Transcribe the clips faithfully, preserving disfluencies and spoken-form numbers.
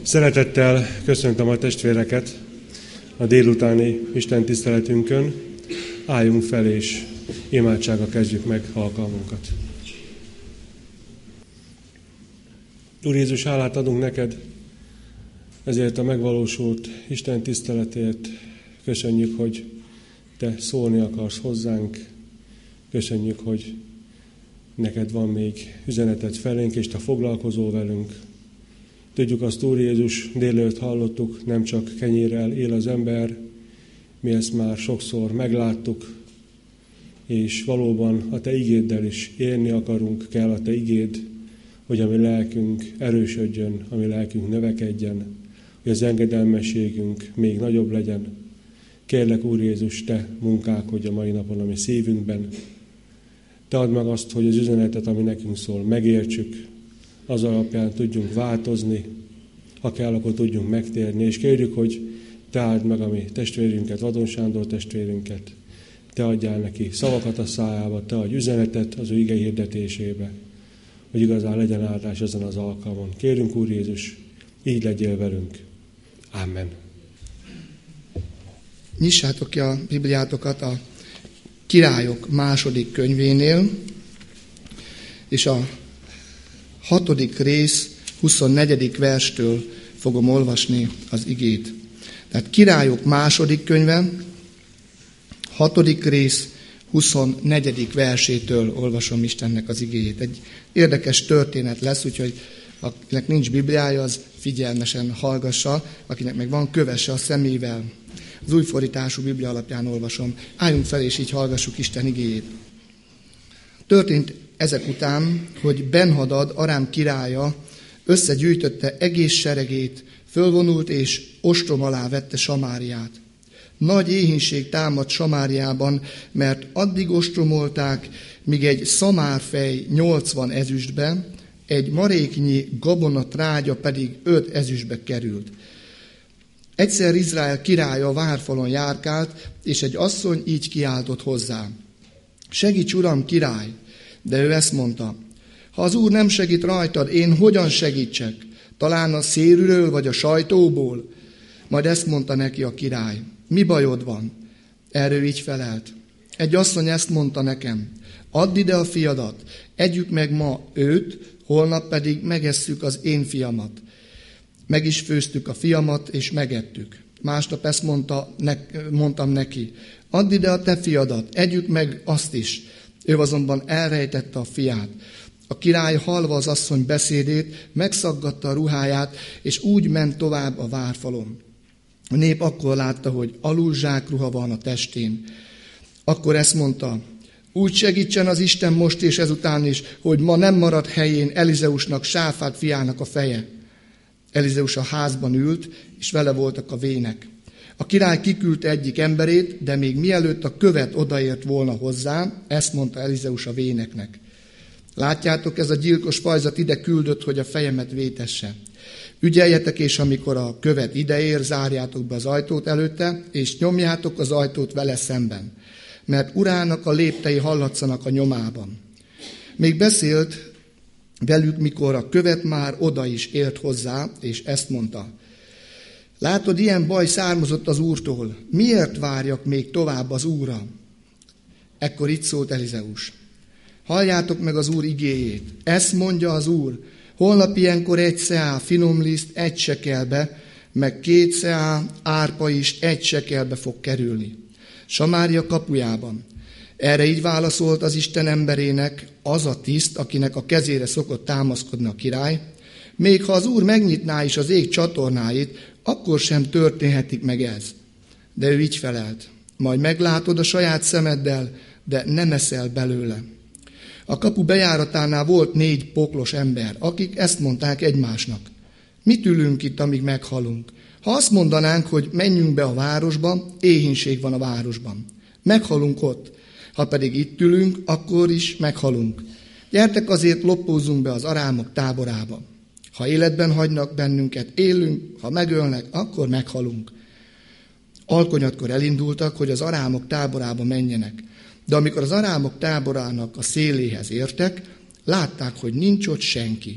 Szeretettel köszöntöm a testvéreket a délutáni Isten tiszteletünkön. Álljunk fel és imádsággal kezdjük meg alkalmunkat. Úr Jézus, hálát adunk neked ezért a megvalósult Isten tiszteletért. Köszönjük, hogy te szólni akarsz hozzánk. Köszönjük, hogy neked van még üzeneted felénk, és te foglalkozol velünk. Tudjuk azt, Úr Jézus, délelőtt hallottuk, nem csak kenyérrel él az ember, mi ezt már sokszor megláttuk, és valóban a te igéddel is élni akarunk, kell a te igéd, hogy a mi lelkünk erősödjön, a mi lelkünk növekedjen, hogy az engedelmességünk még nagyobb legyen. Kérlek, Úr Jézus, te munkálkodj a mai napon a mi szívünkben. Te add meg azt, hogy az üzenetet, ami nekünk szól, megértsük, az alapján tudjunk változni, ha kell, akkor tudjunk megtérni, és kérjük, hogy te áld meg a mi testvérünket, Vadon Sándor testvérünket, te adjál neki szavakat a szájába, te adj üzenetet az ő ige hirdetésébe, hogy igazán legyen áldás ezen az alkalmon. Kérünk, Úr Jézus, így legyél velünk. Amen. Nyissátok ki a Bibliátokat a Királyok második könyvénél, és a hatodik rész huszonnegyedik verstől fogom olvasni az igét. Tehát Királyok második könyve, hatodik rész huszonnegyedik versétől olvasom Istennek az igéjét. Egy érdekes történet lesz, úgyhogy akinek nincs Bibliája, az figyelmesen hallgassa, akinek meg van, kövesse a szemével. Az új fordítású Biblia alapján olvasom. Álljunk fel, és így hallgassuk Isten igéjét. Történt ezek után, hogy Ben-Hadad, Arám királya összegyűjtötte egész seregét, fölvonult és ostrom alá vette Samáriát. Nagy éhínség támadt Samáriában, mert addig ostromolták, míg egy szamárfej nyolcvan ezüstbe, egy maréknyi gabona trágya pedig öt ezüstbe került. Egyszer Izrael királya a várfalon járkált, és egy asszony így kiáltott hozzá: segíts, uram, király! De ő ezt mondta: ha az Úr nem segít rajtad, én hogyan segítsek? Talán a szérűről vagy a sajtóból? Majd ezt mondta neki a király: mi bajod van? Erre ő így felelt: egy asszony ezt mondta nekem: add ide a fiadat, együk meg ma őt, holnap pedig megesszük az én fiamat. Meg is főztük a fiamat, és megettük. Másnap ezt mondta, ne, mondtam neki: add ide a te fiadat, együk meg azt is. Ő azonban elrejtette a fiát. A király, hallva az asszony beszédét, megszaggatta a ruháját, és úgy ment tovább a várfalon. A nép akkor látta, hogy alul zsákruha van a testén. Akkor ezt mondta: úgy segítsen az Isten most és ezután is, hogy ma nem marad helyén Elizeusnak, Sáfát fiának a feje. Elizeus a házban ült, és vele voltak a vének. A király kiküldte egyik emberét, de még mielőtt a követ odaért volna hozzá, ezt mondta Elizeus a véneknek: látjátok, ez a gyilkos fajzat ide küldött, hogy a fejemet vétesse. Ügyeljetek, és amikor a követ ideér, zárjátok be az ajtót előtte, és nyomjátok az ajtót vele szemben, mert urának a léptei hallatszanak a nyomában. Még beszélt velük, mikor a követ már oda is ért hozzá, és ezt mondta: látod, ilyen baj származott az Úrtól, miért várjak még tovább az Úrra? Ekkor itt szólt Elizeus: halljátok meg az Úr igéjét, ezt mondja az Úr: holnap ilyenkor egy szeá finomliszt egy sekelbe, meg két szeá árpa is egy sekelbe fog kerülni Samária kapujában. Erre így válaszolt az Isten emberének az a tiszt, akinek a kezére szokott támaszkodni a király: még ha az Úr megnyitná is az ég csatornáit, akkor sem történhetik meg ez. De ő így felelt: majd meglátod a saját szemeddel, de nem eszel belőle. A kapu bejáratánál volt négy poklos ember, akik ezt mondták egymásnak: mit ülünk itt, amíg meghalunk? Ha azt mondanánk, hogy menjünk be a városba, éhínség van a városban. Meghalunk ott. Ha pedig itt ülünk, akkor is meghalunk. Gyertek azért, loppózzunk be az arámok táborába. Ha életben hagynak bennünket, élünk, ha megölnek, akkor meghalunk. Alkonyatkor elindultak, hogy az arámok táborába menjenek. De amikor az arámok táborának a széléhez értek, látták, hogy nincs ott senki.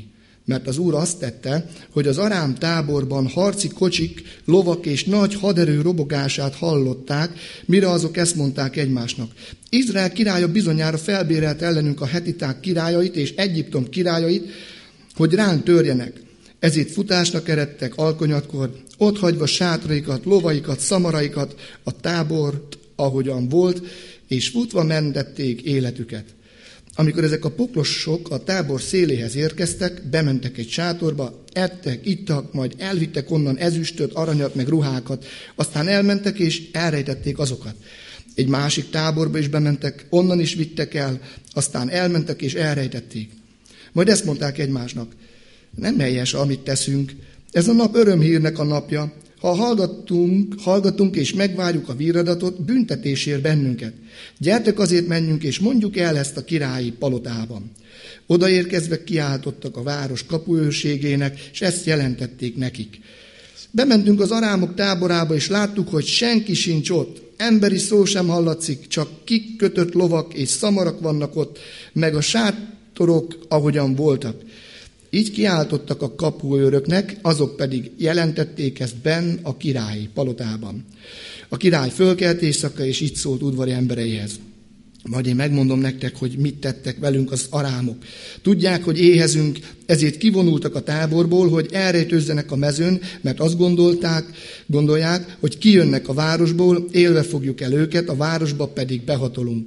Mert az Úr azt tette, hogy az arám táborban harci kocsik, lovak és nagy haderő robogását hallották, mire azok ezt mondták egymásnak. Izrael királya bizonyára felbérelt ellenünk a hetiták királyait és Egyiptom királyait, hogy ránk törjenek. Ezért futásnak eredtek alkonyatkor, otthagyva sátraikat, lovaikat, szamaraikat, a tábort, ahogyan volt, és futva mentették életüket. Amikor ezek a poklosok a tábor széléhez érkeztek, bementek egy sátorba, ettek, ittak, majd elvittek onnan ezüstöt, aranyat, meg ruhákat, aztán elmentek és elrejtették azokat. Egy másik táborba is bementek, onnan is vittek el, aztán elmentek és elrejtették. Majd ezt mondták egymásnak: nem helyes, amit teszünk, ez a nap örömhírnek a napja. Ha hallgatunk, hallgatunk és megvárjuk a viradatot, büntetésért bennünket. Gyertek, azért menjünk és mondjuk el ezt a királyi palotában. Odaérkezve kiáltottak a város kapuőrségének, és ezt jelentették nekik. Bementünk az arámok táborába, és láttuk, hogy senki sincs ott. Emberi szó sem hallatszik, csak kikötött lovak és szamarak vannak ott, meg a sátorok, ahogyan voltak. Így kiáltottak a kapuőröknek, azok pedig jelentették ezt benn a királyi palotában. A király fölkelt éjszaka, és így szólt udvari embereihez: majd én megmondom nektek, hogy mit tettek velünk az arámok. Tudják, hogy éhezünk, ezért kivonultak a táborból, hogy elrejtőzzenek a mezőn, mert azt gondolták, gondolják, hogy kijönnek a városból, élve fogjuk el őket, a városba pedig behatolunk.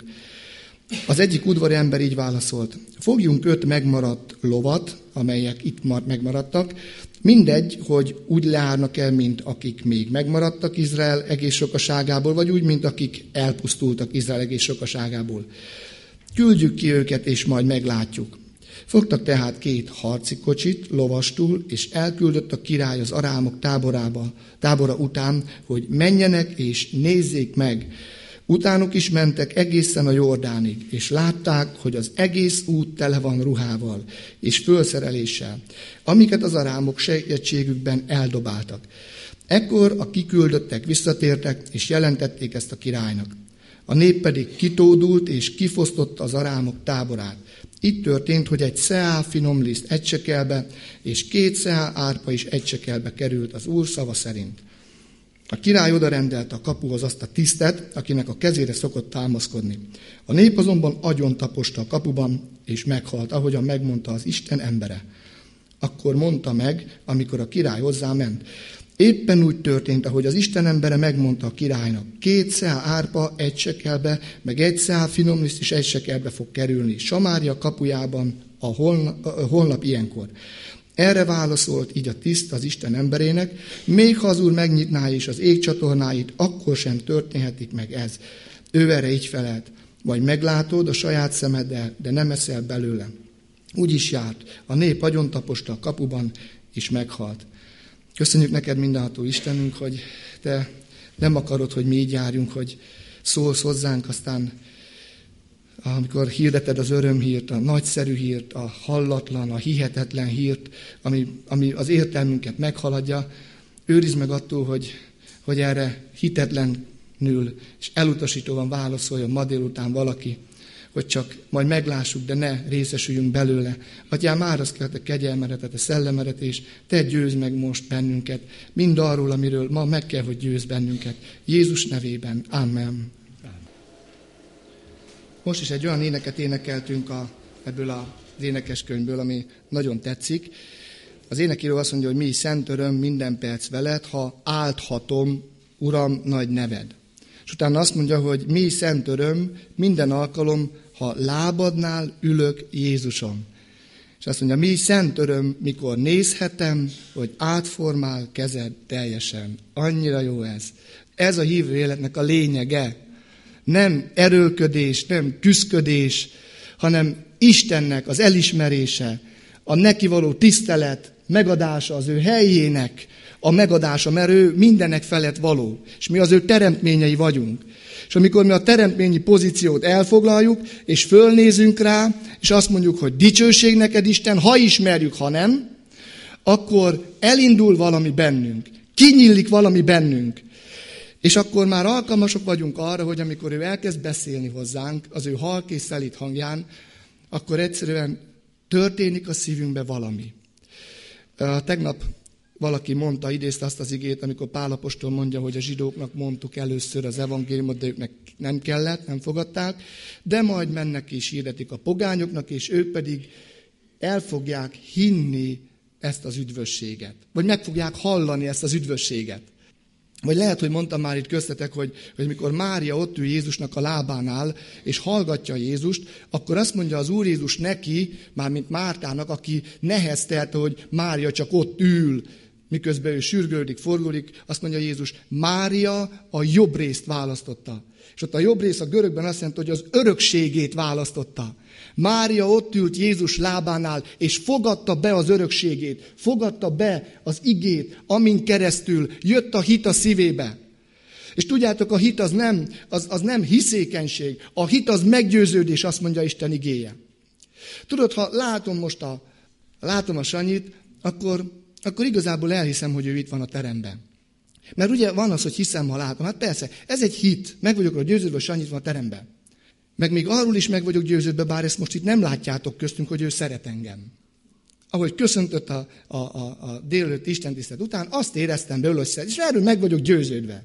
Az egyik udvari ember így válaszolt: fogjunk öt megmaradt lovat, amelyek itt megmaradtak, mindegy, hogy úgy leárnak el, mint akik még megmaradtak Izrael egész sokaságából, vagy úgy, mint akik elpusztultak Izrael egész sokaságából. Küldjük ki őket, és majd meglátjuk. Fogtak tehát két harci kocsit lovastul, és elküldött a király az arámok táborába, tábora után, hogy menjenek és nézzék meg. Utánuk is mentek egészen a Jordánig, és látták, hogy az egész út tele van ruhával és fölszereléssel, amiket az arámok sejtségükben eldobáltak. Ekkor a kiküldöttek visszatértek, és jelentették ezt a királynak. A nép pedig kitódult, és kifosztotta az arámok táborát. Itt történt, hogy egy szeá finomliszt egy sekelbe, és két szeá árpa is egy sekelbe került az Úr szava szerint. A király odarendelte a kapuhoz azt a tisztet, akinek a kezére szokott támaszkodni. A nép azonban agyon taposta a kapuban, és meghalt, ahogyan megmondta az Isten embere. Akkor mondta meg, amikor a király hozzáment: éppen úgy történt, ahogy az Isten embere megmondta a királynak. Két szeá árpa egy sekelbe, meg egy szeá finomliszt is egy sekelbe fog kerülni Samária kapujában a holnap, a holnap ilyenkor. Erre válaszolt így a tiszt az Isten emberének: még ha az Úr megnyitná is az ég csatornáit, akkor sem történhetik meg ez. Ő erre így felelt: vagy meglátod a saját szemeddel, de nem eszel belőle. Úgy is járt, a nép agyontaposta a kapuban, és meghalt. Köszönjük neked, mindenható Istenünk, hogy te nem akarod, hogy mi így járjunk, hogy szólsz hozzánk, aztán amikor hirdeted az örömhírt, a nagyszerű hírt, a hallatlan, a hihetetlen hírt, ami, ami az értelmünket meghaladja, őrizd meg attól, hogy, hogy erre hitetlenül és elutasítóan válaszoljon ma délután valaki, hogy csak majd meglássuk, de ne részesüljünk belőle. Atyám, árasz ki a te kegyelmedet, a te szellemedet, és te győzd meg most bennünket, mind arról, amiről ma meg kell, hogy győzd bennünket. Jézus nevében. Amen. Most is egy olyan éneket énekeltünk a, ebből az énekeskönyvből, ami nagyon tetszik. Az énekíró azt mondja, hogy mi szent öröm minden perc veled, ha álthatom, Uram, nagy neved. És utána azt mondja, hogy mi szent öröm minden alkalom, ha lábadnál ülök, Jézusom. És azt mondja, mi szent öröm, mikor nézhetem, hogy átformál kezed teljesen. Annyira jó ez. Ez a hívő életnek a lényege. Nem erőlködés, nem küszködés, hanem Istennek az elismerése, a neki való tisztelet, megadása az ő helyének, a megadása, mert ő mindennek felett való, és mi az ő teremtményei vagyunk. És amikor mi a teremtményi pozíciót elfoglaljuk, és fölnézünk rá, és azt mondjuk, hogy dicsőség neked Isten, ha ismerjük, ha nem, akkor elindul valami bennünk, kinyílik valami bennünk. És akkor már alkalmasok vagyunk arra, hogy amikor ő elkezd beszélni hozzánk, az ő halk és szelíd hangján, akkor egyszerűen történik a szívünkbe valami. Tegnap valaki mondta, idézte azt az igét, amikor Pál apostol mondja, hogy a zsidóknak mondtuk először az evangéliumot, de őknek nem kellett, nem fogadták, de majd mennek és hirdetik a pogányoknak, és ők pedig el fogják hinni ezt az üdvösséget. Vagy meg fogják hallani ezt az üdvösséget. Vagy lehet, hogy mondtam már itt köztetek, hogy, hogy mikor Mária ott ül Jézusnak a lábánál, és hallgatja Jézust, akkor azt mondja az Úr Jézus neki, mármint Mártának, aki neheztelte, hogy Mária csak ott ül, miközben ő sürgődik, forgódik, azt mondja Jézus, Mária a jobb részt választotta. És ott a jobb rész a görögben azt jelenti, hogy az örökségét választotta. Mária ott ült Jézus lábánál, és fogadta be az örökségét, fogadta be az igét, amin keresztül jött a hit a szívébe. És tudjátok, a hit az nem, az, az nem hiszékenység, a hit az meggyőződés, azt mondja Isten igéje. Tudod, ha látom most a, látom a Sanyit, akkor, akkor igazából elhiszem, hogy ő itt van a teremben. Mert ugye van az, hogy hiszem, ha látom. Hát persze, ez egy hit, meg vagyok róla győződve, hogy Sanyi itt van a teremben. Meg még arról is meg vagyok győződve, bár ezt most itt nem látjátok köztünk, hogy ő szeret engem. Ahogy köszöntött a, a, a, a délelőtt istentisztelet után, azt éreztem belőle, hogy szeret, és erről meg vagyok győződve.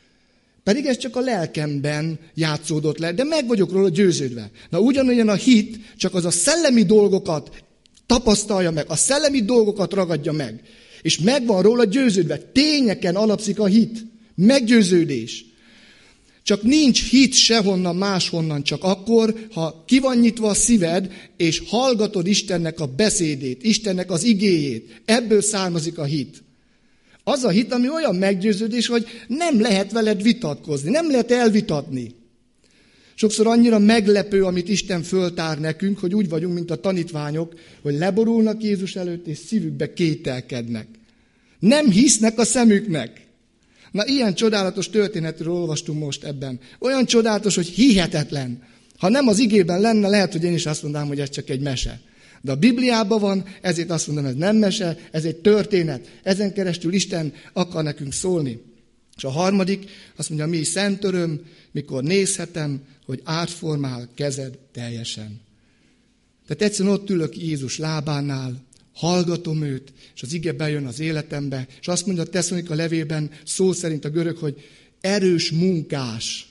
Pedig ez csak a lelkemben játszódott le, de meg vagyok róla győződve. Na ugyanolyan a hit, csak az a szellemi dolgokat tapasztalja meg, a szellemi dolgokat ragadja meg. És meg van róla győződve. Tényeken alapszik a hit. Meggyőződés. Csak nincs hit sehonnan, máshonnan, csak akkor, ha ki van nyitva a szíved, és hallgatod Istennek a beszédét, Istennek az igéjét. Ebből származik a hit. Az a hit, ami olyan meggyőződés, hogy nem lehet veled vitatkozni, nem lehet elvitatni. Sokszor annyira meglepő, amit Isten föltár nekünk, hogy úgy vagyunk, mint a tanítványok, hogy leborulnak Jézus előtt, és szívükbe kételkednek. Nem hisznek a szemüknek. Na, ilyen csodálatos történetről olvastunk most ebben. Olyan csodálatos, hogy hihetetlen. Ha nem az igében lenne, lehet, hogy én is azt mondanám, hogy ez csak egy mese. De a Bibliában van, ezért azt mondom, ez nem mese, ez egy történet. Ezen keresztül Isten akar nekünk szólni. És a harmadik, azt mondja, mi szent öröm, mikor nézhetem, hogy átformál kezed teljesen. Tehát egyszerűen ott ülök Jézus lábánál, hallgatom őt, és az ige bejön az életembe, és azt mondja a Tesszalonika levélben, szó szerint a görög, hogy erős munkás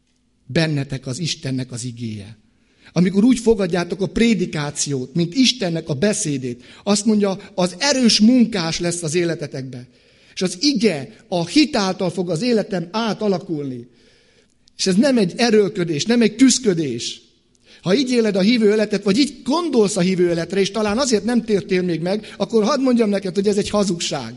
bennetek az Istennek az igéje. Amikor úgy fogadjátok a prédikációt, mint Istennek a beszédét, azt mondja, az erős munkás lesz az életetekbe. És az ige, a hit által fog az életem átalakulni. És ez nem egy erőlködés, nem egy küszködés. Ha így éled a hívő életet, vagy így gondolsz a hívő életre, és talán azért nem tértél még meg, akkor hadd mondjam neked, hogy ez egy hazugság.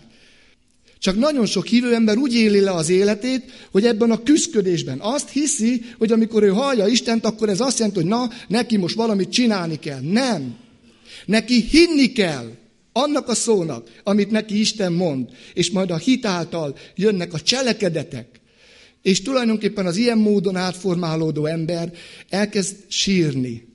Csak nagyon sok hívő ember úgy éli le az életét, hogy ebben a küszködésben azt hiszi, hogy amikor ő hallja Istent, akkor ez azt jelenti, hogy na, neki most valamit csinálni kell. Nem. Neki hinni kell annak a szónak, amit neki Isten mond, és majd a hit által jönnek a cselekedetek. És tulajdonképpen az ilyen módon átformálódó ember elkezd sírni.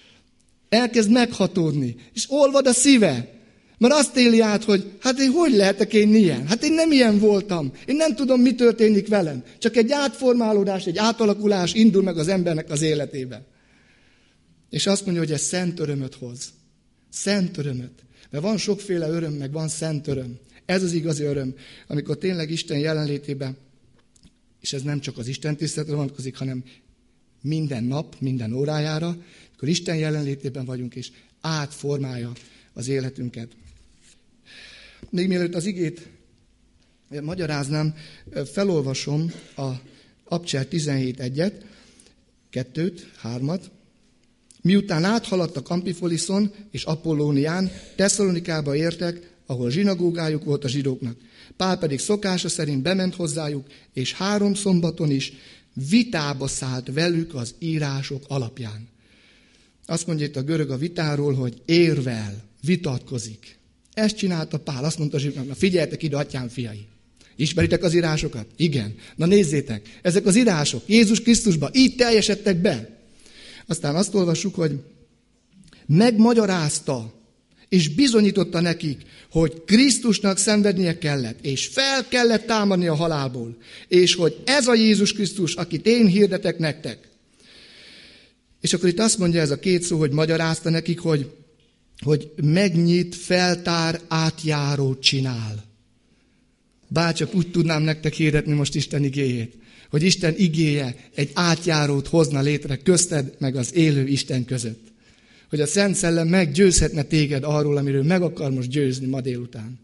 Elkezd meghatódni. És olvad a szíve. Mert azt éli át, hogy hát én hogy lehetek én ilyen? Hát én nem ilyen voltam. Én nem tudom, mi történik velem. Csak egy átformálódás, egy átalakulás indul meg az embernek az életében. És azt mondja, hogy ez szent örömöt hoz. Szent örömöt. Mert van sokféle öröm, meg van szent öröm. Ez az igazi öröm, amikor tényleg Isten jelenlétében, és ez nem csak az Isten tiszteletre vonatkozik, hanem minden nap, minden órájára, amikor Isten jelenlétében vagyunk, és átformálja az életünket. Még mielőtt az igét magyaráznám, felolvasom a Abcser tizenhét egyet, kettőt, hármat. Miután áthaladtak Amphifoliszon és Apollónián, Tesszalonikába értek, ahol zsinagógájuk volt a zsidóknak. Pál pedig szokása szerint bement hozzájuk, és három szombaton is vitába szállt velük az írások alapján. Azt mondja itt a görög a vitáról, hogy érvel, vitatkozik. Ezt csinálta Pál, azt mondta a zsidóknak, na figyeljetek ide, atyám fiai. Ismeritek az írásokat? Igen. Na nézzétek, ezek az írások Jézus Krisztusban így teljesedtek be. Aztán azt olvassuk, hogy megmagyarázta, és bizonyította nekik, hogy Krisztusnak szenvednie kellett, és fel kellett támadni a halálból, és hogy ez a Jézus Krisztus, akit én hirdetek nektek. És akkor itt azt mondja ez a két szó, hogy magyarázta nekik, hogy hogy megnyit, feltár, átjárót csinál. Bárcsak úgy tudnám nektek hirdetni most Isten igéjét, hogy Isten igéje egy átjárót hozna létre közted meg az élő Isten között. Hogy a Szent Szellem meggyőzhetne téged arról, amiről meg akar most győzni ma délután.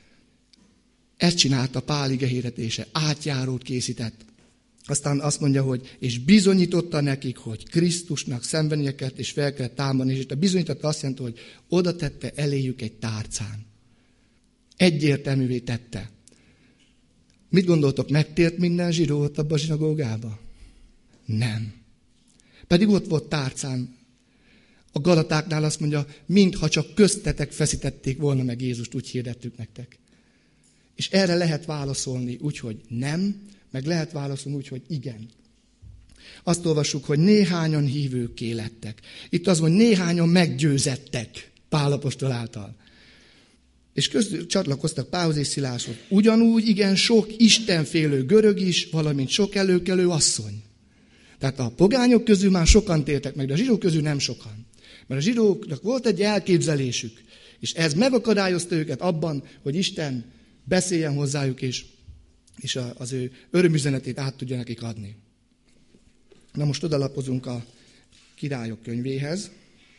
Ezt csinálta Pál ige hirdetése, átjárót készített. Aztán azt mondja, hogy és bizonyította nekik, hogy Krisztusnak szenvednie kellett és fel kellett támadni, és itt a bizonyította azt jelenti, hogy oda tette eléjük egy tárcán. Egyértelművé tette. Mit gondoltok, megtért minden zsidó ott abba a zsinagógába? Nem. Pedig ott volt tárcán. A Galatáknál azt mondja, mintha csak köztetek feszítették volna meg Jézust, úgy hirdettük nektek. És erre lehet válaszolni úgy, hogy nem, meg lehet válaszolni úgy, hogy igen. Azt olvassuk, hogy néhányan hívőkké lettek. Itt az, hogy néhányan meggyőzettek Pál apostol által. És közül csatlakoztak Pálhoz és Sziláshoz. Ugyanúgy igen sok istenfélő görög is, valamint sok előkelő asszony. Tehát a pogányok közül már sokan tértek meg, de a zsidók közül nem sokan. Mert a zsidóknak volt egy elképzelésük, és ez megakadályozta őket abban, hogy Isten beszéljen hozzájuk, és, és az ő örömüzenetét át tudja nekik adni. Na most odalapozunk a Királyok könyvéhez,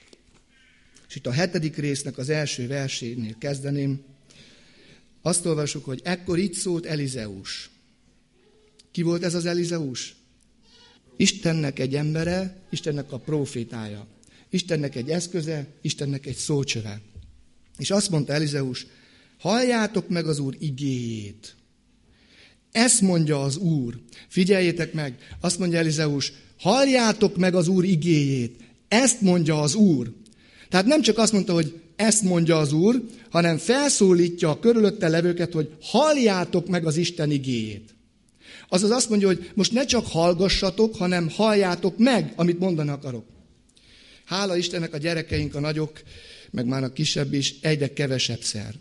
és itt a hetedik résznek az első versénél kezdeném. Azt olvasjuk, hogy ekkor így szólt Elizeus. Ki volt ez az Elizeus? Istennek egy embere, Istennek a prófétája. Istennek egy eszköze, Istennek egy szócsöve. És azt mondta Elizeus, halljátok meg az Úr igéjét. Ezt mondja az Úr. Figyeljétek meg, azt mondja Elizeus, halljátok meg az Úr igéjét. Ezt mondja az Úr. Tehát nem csak azt mondta, hogy ezt mondja az Úr, hanem felszólítja a körülötte levőket, hogy halljátok meg az Isten igéjét. Azaz azt mondja, hogy most ne csak hallgassatok, hanem halljátok meg, amit mondani akarok. Hála Istennek a gyerekeink, a nagyok, meg már a kisebb is egyre kevesebb szer.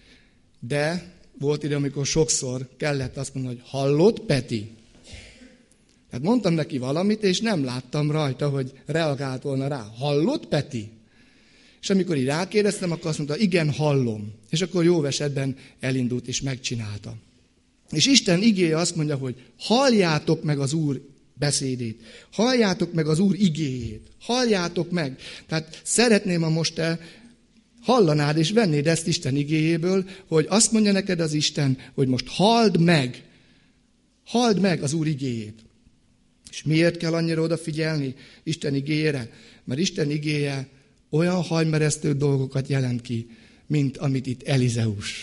De volt ide, amikor sokszor kellett azt mondani, hogy hallott, Peti? Hát mondtam neki valamit, és nem láttam rajta, hogy reagált volna rá. Hallott, Peti? És amikor így rákérdeztem, akkor azt mondta, igen, hallom. És akkor jó esetben elindult és megcsinálta. És Isten igéje azt mondja, hogy halljátok meg az Úr beszédét. Halljátok meg az Úr igéjét. Halljátok meg. Tehát szeretném, ha most te hallanád és vennéd ezt Isten igéjéből, hogy azt mondja neked az Isten, hogy most halld meg. Halld meg az Úr igéjét. És miért kell annyira odafigyelni Isten igéjére? Mert Isten igéje olyan hajmeresztő dolgokat jelent ki, mint amit itt Elizeus.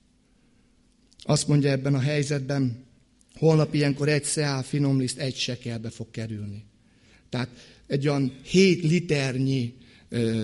Azt mondja ebben a helyzetben, holnap ilyenkor egy szeál finomliszt egy sekelbe fog kerülni. Tehát egy olyan hét liternyi ö,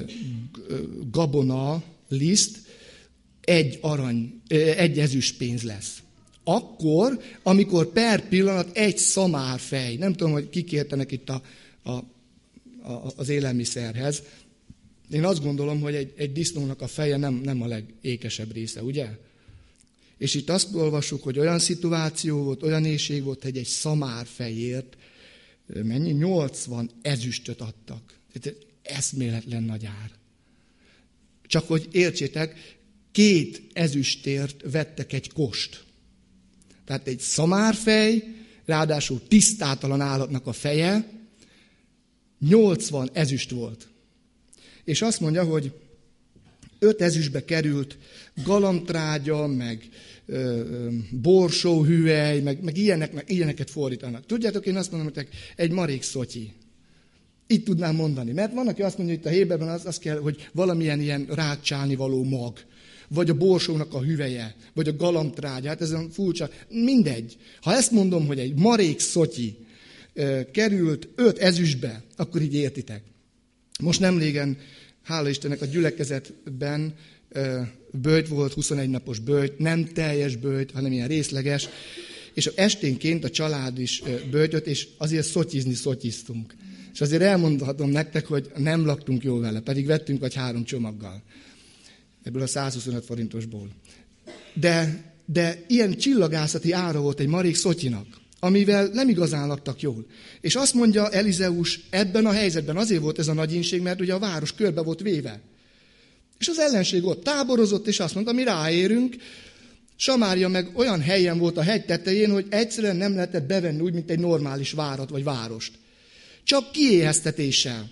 gabona liszt egy arany, egy ezüst pénz lesz. Akkor, amikor per pillanat egy szamárfej, nem tudom, hogy kik értenek itt a, a, a, az élelmiszerhez, én azt gondolom, hogy egy, egy disznónak a feje nem, nem a legékesebb része, ugye? És itt azt olvassuk, hogy olyan szituáció volt, olyan éhség volt, hogy egy szamárfejért mennyi? nyolcvan ezüstöt adtak. Tehát eszméletlen nagy ár. Csak hogy értsétek, két ezüstért vettek egy kost. Tehát egy szamárfej, ráadásul tisztátalan állatnak a feje, nyolcvan ezüst volt. És azt mondja, hogy öt ezüstbe került galamtrágya, meg ö, ö, borsóhüvely, meg, meg, ilyenek, meg ilyeneket fordítanak. Tudjátok, én azt mondom, hogy egy marék szotyi. Így tudnám mondani. Mert van, aki azt mondja, hogy itt a Héberben az, az kell, hogy valamilyen ilyen rákcsálni való mag, vagy a borsónak a hüvelye, vagy a galamtrágya. Hát ez olyan furcsa. Mindegy. Ha ezt mondom, hogy egy marék szotyi ö, került öt ezüstbe, akkor így értitek. Most nemrégen, hála Istennek, a gyülekezetben ö, böjt volt, huszonegy napos böjt, nem teljes böjt, hanem ilyen részleges, és esténként a család is ö, böjtött, és azért szotyizni szotyiztunk. És azért elmondhatom nektek, hogy nem laktunk jól vele, pedig vettünk vagy három csomaggal. Ebből a százhuszonöt forintosból. De, de ilyen csillagászati ára volt egy marék szotyinak, amivel nem igazán laktak jól. És azt mondja Elizeus, ebben a helyzetben azért volt ez a nagy ínség, mert ugye a város körbe volt véve. És az ellenség ott táborozott, és azt mondta, mi ráérünk. Samária meg olyan helyen volt a hegy tetején, hogy egyszerűen nem lehetett bevenni úgy, mint egy normális várat vagy várost. Csak kiéheztetéssel.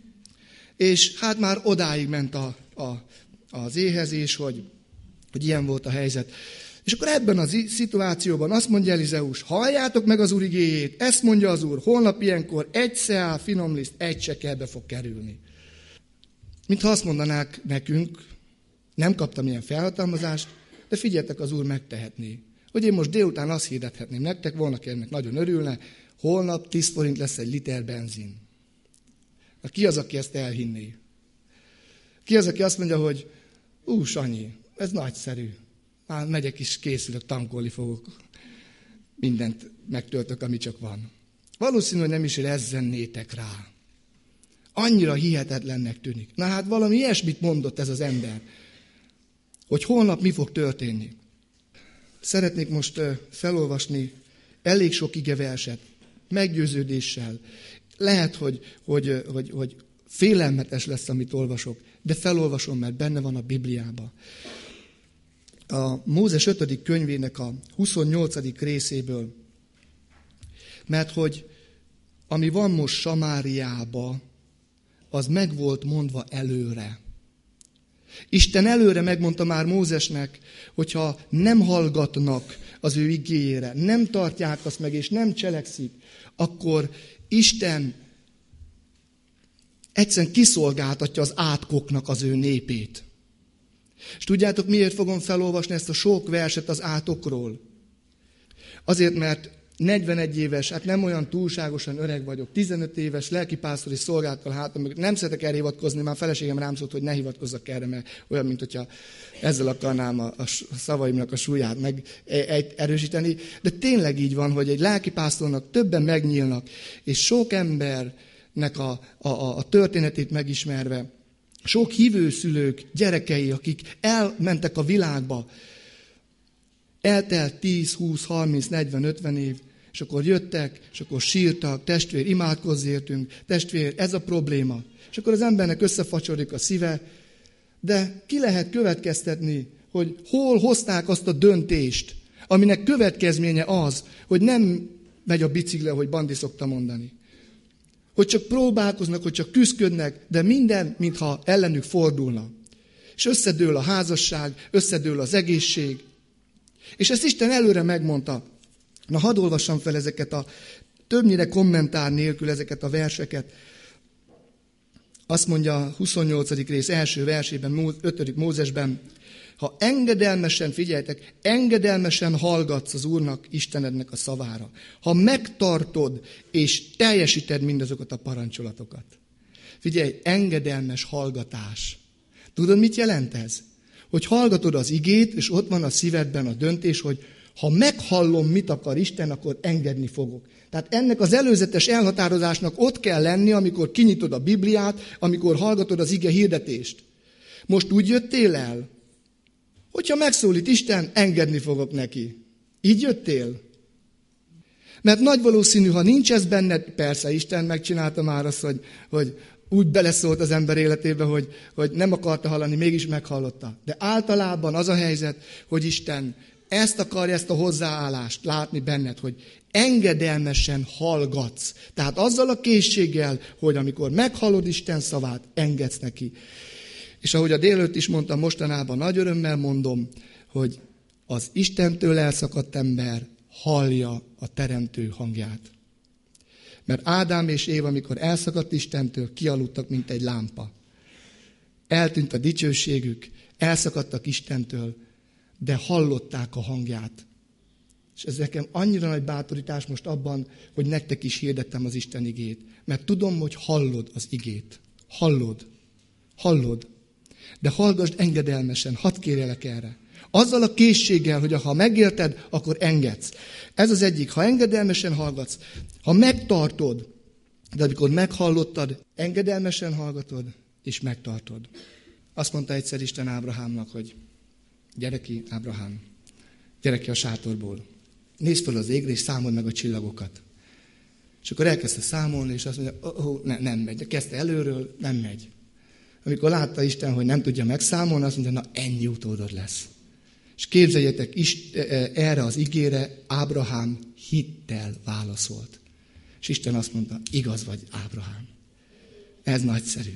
És hát már odáig ment a, a, az éhezés, hogy, hogy ilyen volt a helyzet. És akkor ebben a szituációban azt mondja Elizeus, halljátok meg az Úr igéjét, ezt mondja az Úr, holnap ilyenkor egy szeál finomliszt egy sekelbe fog kerülni. Mintha azt mondanák nekünk, nem kaptam ilyen felhatalmazást, de figyeljetek, az Úr megtehetné. Hogy én most délután azt hirdethetném nektek, volna, aki ennek nagyon örülne, holnap tíz forint lesz egy liter benzin. Na, ki az, aki ezt elhinné? Ki az, aki azt mondja, hogy ú, Sanyi, ez nagyszerű. Már megyek is, készülök, tankolni fogok. Mindent megtöltök, ami csak van. Valószínű, hogy nem is rezzennétek rá. Annyira hihetetlennek tűnik. Na hát valami ilyesmit mondott ez az ember, hogy holnap mi fog történni. Szeretnék most felolvasni elég sok igeverset, meggyőződéssel. Lehet, hogy, hogy, hogy, hogy félelmetes lesz, amit olvasok, de felolvasom, mert benne van a Bibliában. A Mózes ötödik könyvének a huszonnyolcadik részéből, mert hogy ami van most Samáriába, az meg volt mondva előre. Isten előre megmondta már Mózesnek, hogyha nem hallgatnak az ő igéjére, nem tartják azt meg, és nem cselekszik, akkor Isten egyszerűen kiszolgáltatja az átkoknak az ő népét. És tudjátok, miért fogom felolvasni ezt a sok verset az átokról? Azért, mert negyvenegy éves, hát nem olyan túlságosan öreg vagyok, tizenöt éves lelkipásztori szolgálattal hátam mögött. Nem szeretek erre hivatkozni, már a feleségem rám szólt, hogy ne hivatkozzak erre, mert olyan, mint hogyha ezzel akarnám a, a szavaimnak a súlyát meg erősíteni. De tényleg így van, hogy egy lelkipásztornak többen megnyílnak, és sok embernek a, a, a történetét megismerve, sok hívőszülők, gyerekei, akik elmentek a világba, eltelt tíz, húsz, harminc, negyven, ötven év, és akkor jöttek, és akkor sírtak, testvér, imádkozz értünk, testvér, ez a probléma. És akkor az embernek összefacsodik a szíve, de ki lehet következtetni, hogy hol hozták azt a döntést, aminek következménye az, hogy nem megy a bicikle, hogy Bandi szokta mondani. Hogy csak próbálkoznak, hogy csak küszködnek, de minden, mintha ellenük fordulna. És összedől a házasság, összedől az egészség. És ezt Isten előre megmondta. Na, hadd olvassam fel ezeket a többnyire kommentár nélkül ezeket a verseket. Azt mondja a huszonnyolcadik rész első versében, ötödik Mózesben, ha engedelmesen, figyeljetek, engedelmesen hallgatsz az Úrnak, Istenednek a szavára, ha megtartod és teljesíted mindazokat a parancsolatokat. Figyelj, engedelmes hallgatás. Tudod, mit jelent ez? Hogy hallgatod az igét, és ott van a szívedben a döntés, hogy ha meghallom, mit akar Isten, akkor engedni fogok. Tehát ennek az előzetes elhatározásnak ott kell lenni, amikor kinyitod a Bibliát, amikor hallgatod az ige hirdetést. Most úgy jöttél el, hogyha megszólít Isten, engedni fogok neki. Így jöttél? Mert nagy valószínű, ha nincs ez benned, persze Isten megcsinálta már azt, hogy, hogy úgy beleszólt az ember életébe, hogy, hogy nem akarta hallani, mégis meghallotta. De általában az a helyzet, hogy Isten ezt akarja, ezt a hozzáállást látni benned, hogy engedelmesen hallgatsz. Tehát azzal a készséggel, hogy amikor meghallod Isten szavát, engedsz neki. És ahogy a délőtt is mondtam, mostanában nagy örömmel mondom, hogy az Istentől elszakadt ember hallja a teremtő hangját. Mert Ádám és Éva, amikor elszakadt Istentől, kialudtak, mint egy lámpa. Eltűnt a dicsőségük, elszakadtak Istentől, de hallották a hangját. És ez nekem annyira nagy bátorítás most abban, hogy nektek is hirdettem az Isten igét. Mert tudom, hogy hallod az igét. Hallod. Hallod. De hallgassd engedelmesen, hadd kérjelek erre. Azzal a készséggel, hogy ha megérted, akkor engedsz. Ez az egyik, ha engedelmesen hallgatsz, ha megtartod, de amikor meghallottad, engedelmesen hallgatod, és megtartod. Azt mondta egyszer Isten Ábrahámnak, hogy gyere ki, Ábrahám, gyere ki a sátorból. Nézd fel az égre, és számold meg a csillagokat. És akkor elkezdte számolni, és azt mondja, oh, oh, ne, nem megy. Kezdte előről, nem megy. Amikor látta Isten, hogy nem tudja megszámolni, azt mondja, na ennyi utódod lesz. És képzeljétek, erre az igére Ábrahám hittel válaszolt. És Isten azt mondta, igaz vagy, Ábrahám. Ez nagyszerű.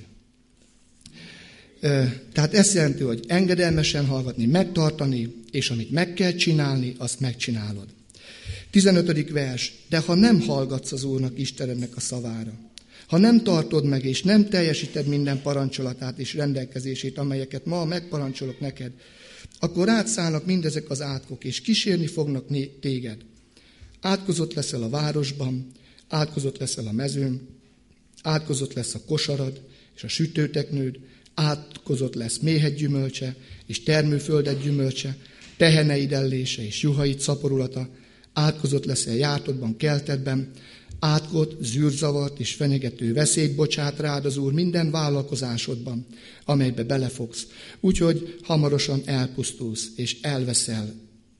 Tehát ezt jelenti, hogy engedelmesen hallgatni, megtartani, és amit meg kell csinálni, azt megcsinálod. tizenötödik vers. De ha nem hallgatsz az Úrnak, Istenednek a szavára, ha nem tartod meg, és nem teljesíted minden parancsolatát és rendelkezését, amelyeket ma megparancsolok neked, akkor rád szállnak mindezek az átkok, és kísérni fognak téged. Átkozott leszel a városban, átkozott leszel a mezőn, átkozott lesz a kosarad és a sütőteknőd, átkozott lesz méhed gyümölcse és termőföldet gyümölcse, teheneid ellése és juhaid szaporulata, átkozott leszel jártodban, keltedben, átkot, zűrzavart és fenyegető veszélyt bocsát rád az Úr minden vállalkozásodban, amelybe belefogsz. Úgyhogy hamarosan elpusztulsz és elveszel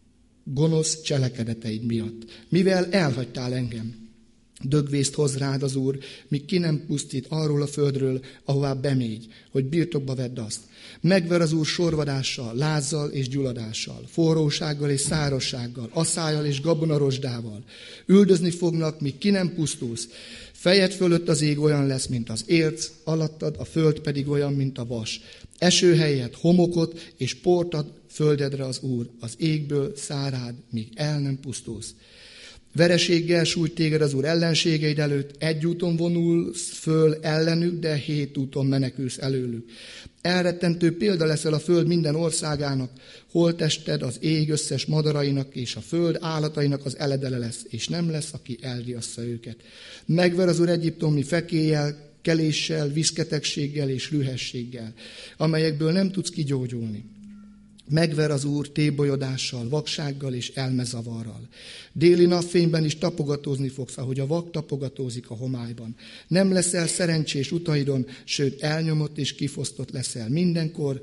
gonosz cselekedeteid miatt. Mivel elhagytál engem, dögvészt hoz rád az Úr, míg ki nem pusztít arról a földről, ahová bemégy, hogy birtokba vedd azt. Megver az Úr sorvadással, lázzal és gyulladással, forrósággal és szárazsággal, aszályal és gabonarosdával. Üldözni fognak, míg ki nem pusztulsz. Fejed fölött az ég olyan lesz, mint az érc, alattad a föld pedig olyan, mint a vas. Eső helyett homokot és port ad földedre az Úr, az égből szárád, míg el nem pusztulsz. Vereséggel sújt téged az Úr ellenségeid előtt, egy úton vonulsz föl ellenük, de hét úton menekülsz előlük. Elrettentő példa leszel a föld minden országának, holttested az ég összes madarainak, és a föld állatainak az eledele lesz, és nem lesz, aki elriassza őket. Megver az Úr egyiptomi fekélyel, keléssel, viszketegséggel és rühességgel, amelyekből nem tudsz kigyógyulni. Megver az Úr tébolyodással, vaksággal és elmezavarral. Déli napfényben is tapogatózni fogsz, ahogy a vak tapogatózik a homályban. Nem leszel szerencsés utaidon, sőt elnyomott és kifosztott leszel mindenkor,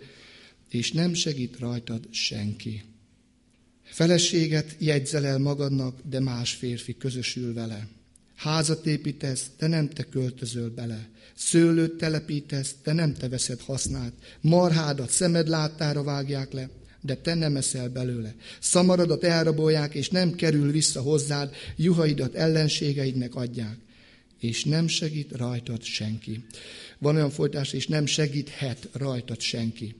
és nem segít rajtad senki. Feleséget jegyzel el magadnak, de más férfi közösül vele. Házat építesz, de nem te költözöl bele. Szőlőt telepítesz, de nem te veszed hasznát. Marhádat szemed láttára vágják le, de te nem eszel belőle. Szamaradat elrabolják, és nem kerül vissza hozzád, juhaidat ellenségeidnek adják. És nem segít rajtad senki. Van olyan folytás, és nem segíthet rajtad senki.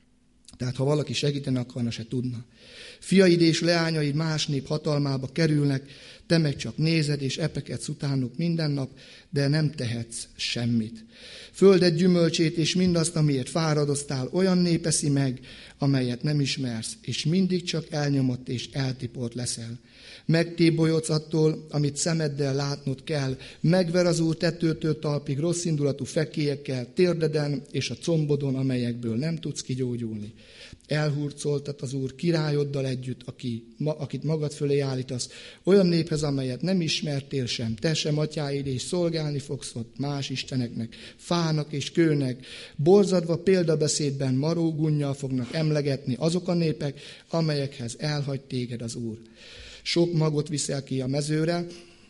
Tehát ha valaki segíteni akarna, se tudna. Fiaid és leányaid más nép hatalmába kerülnek, te meg csak nézed és epekedsz utánuk minden nap, de nem tehetsz semmit. Földed gyümölcsét és mindazt, amiért fáradoztál, olyan nép eszi meg, amelyet nem ismersz, és mindig csak elnyomott és eltiport leszel. Megtébolyodsz attól, amit szemeddel látnod kell, megver az Úr tetőtől talpig rosszindulatú fekélyekkel, térdeden és a combodon, amelyekből nem tudsz kigyógyulni. Elhurcoltat az Úr királyoddal együtt, aki, ma, akit magad fölé állítasz, olyan néphez, amelyet nem ismertél sem, te sem atyáid, és szolgálni fogsz ott más isteneknek, fának és kőnek, borzadva példabeszédben marógunnyal fognak emlegetni azok a népek, amelyekhez elhagy téged az Úr. Sok magot viszel ki a mezőre,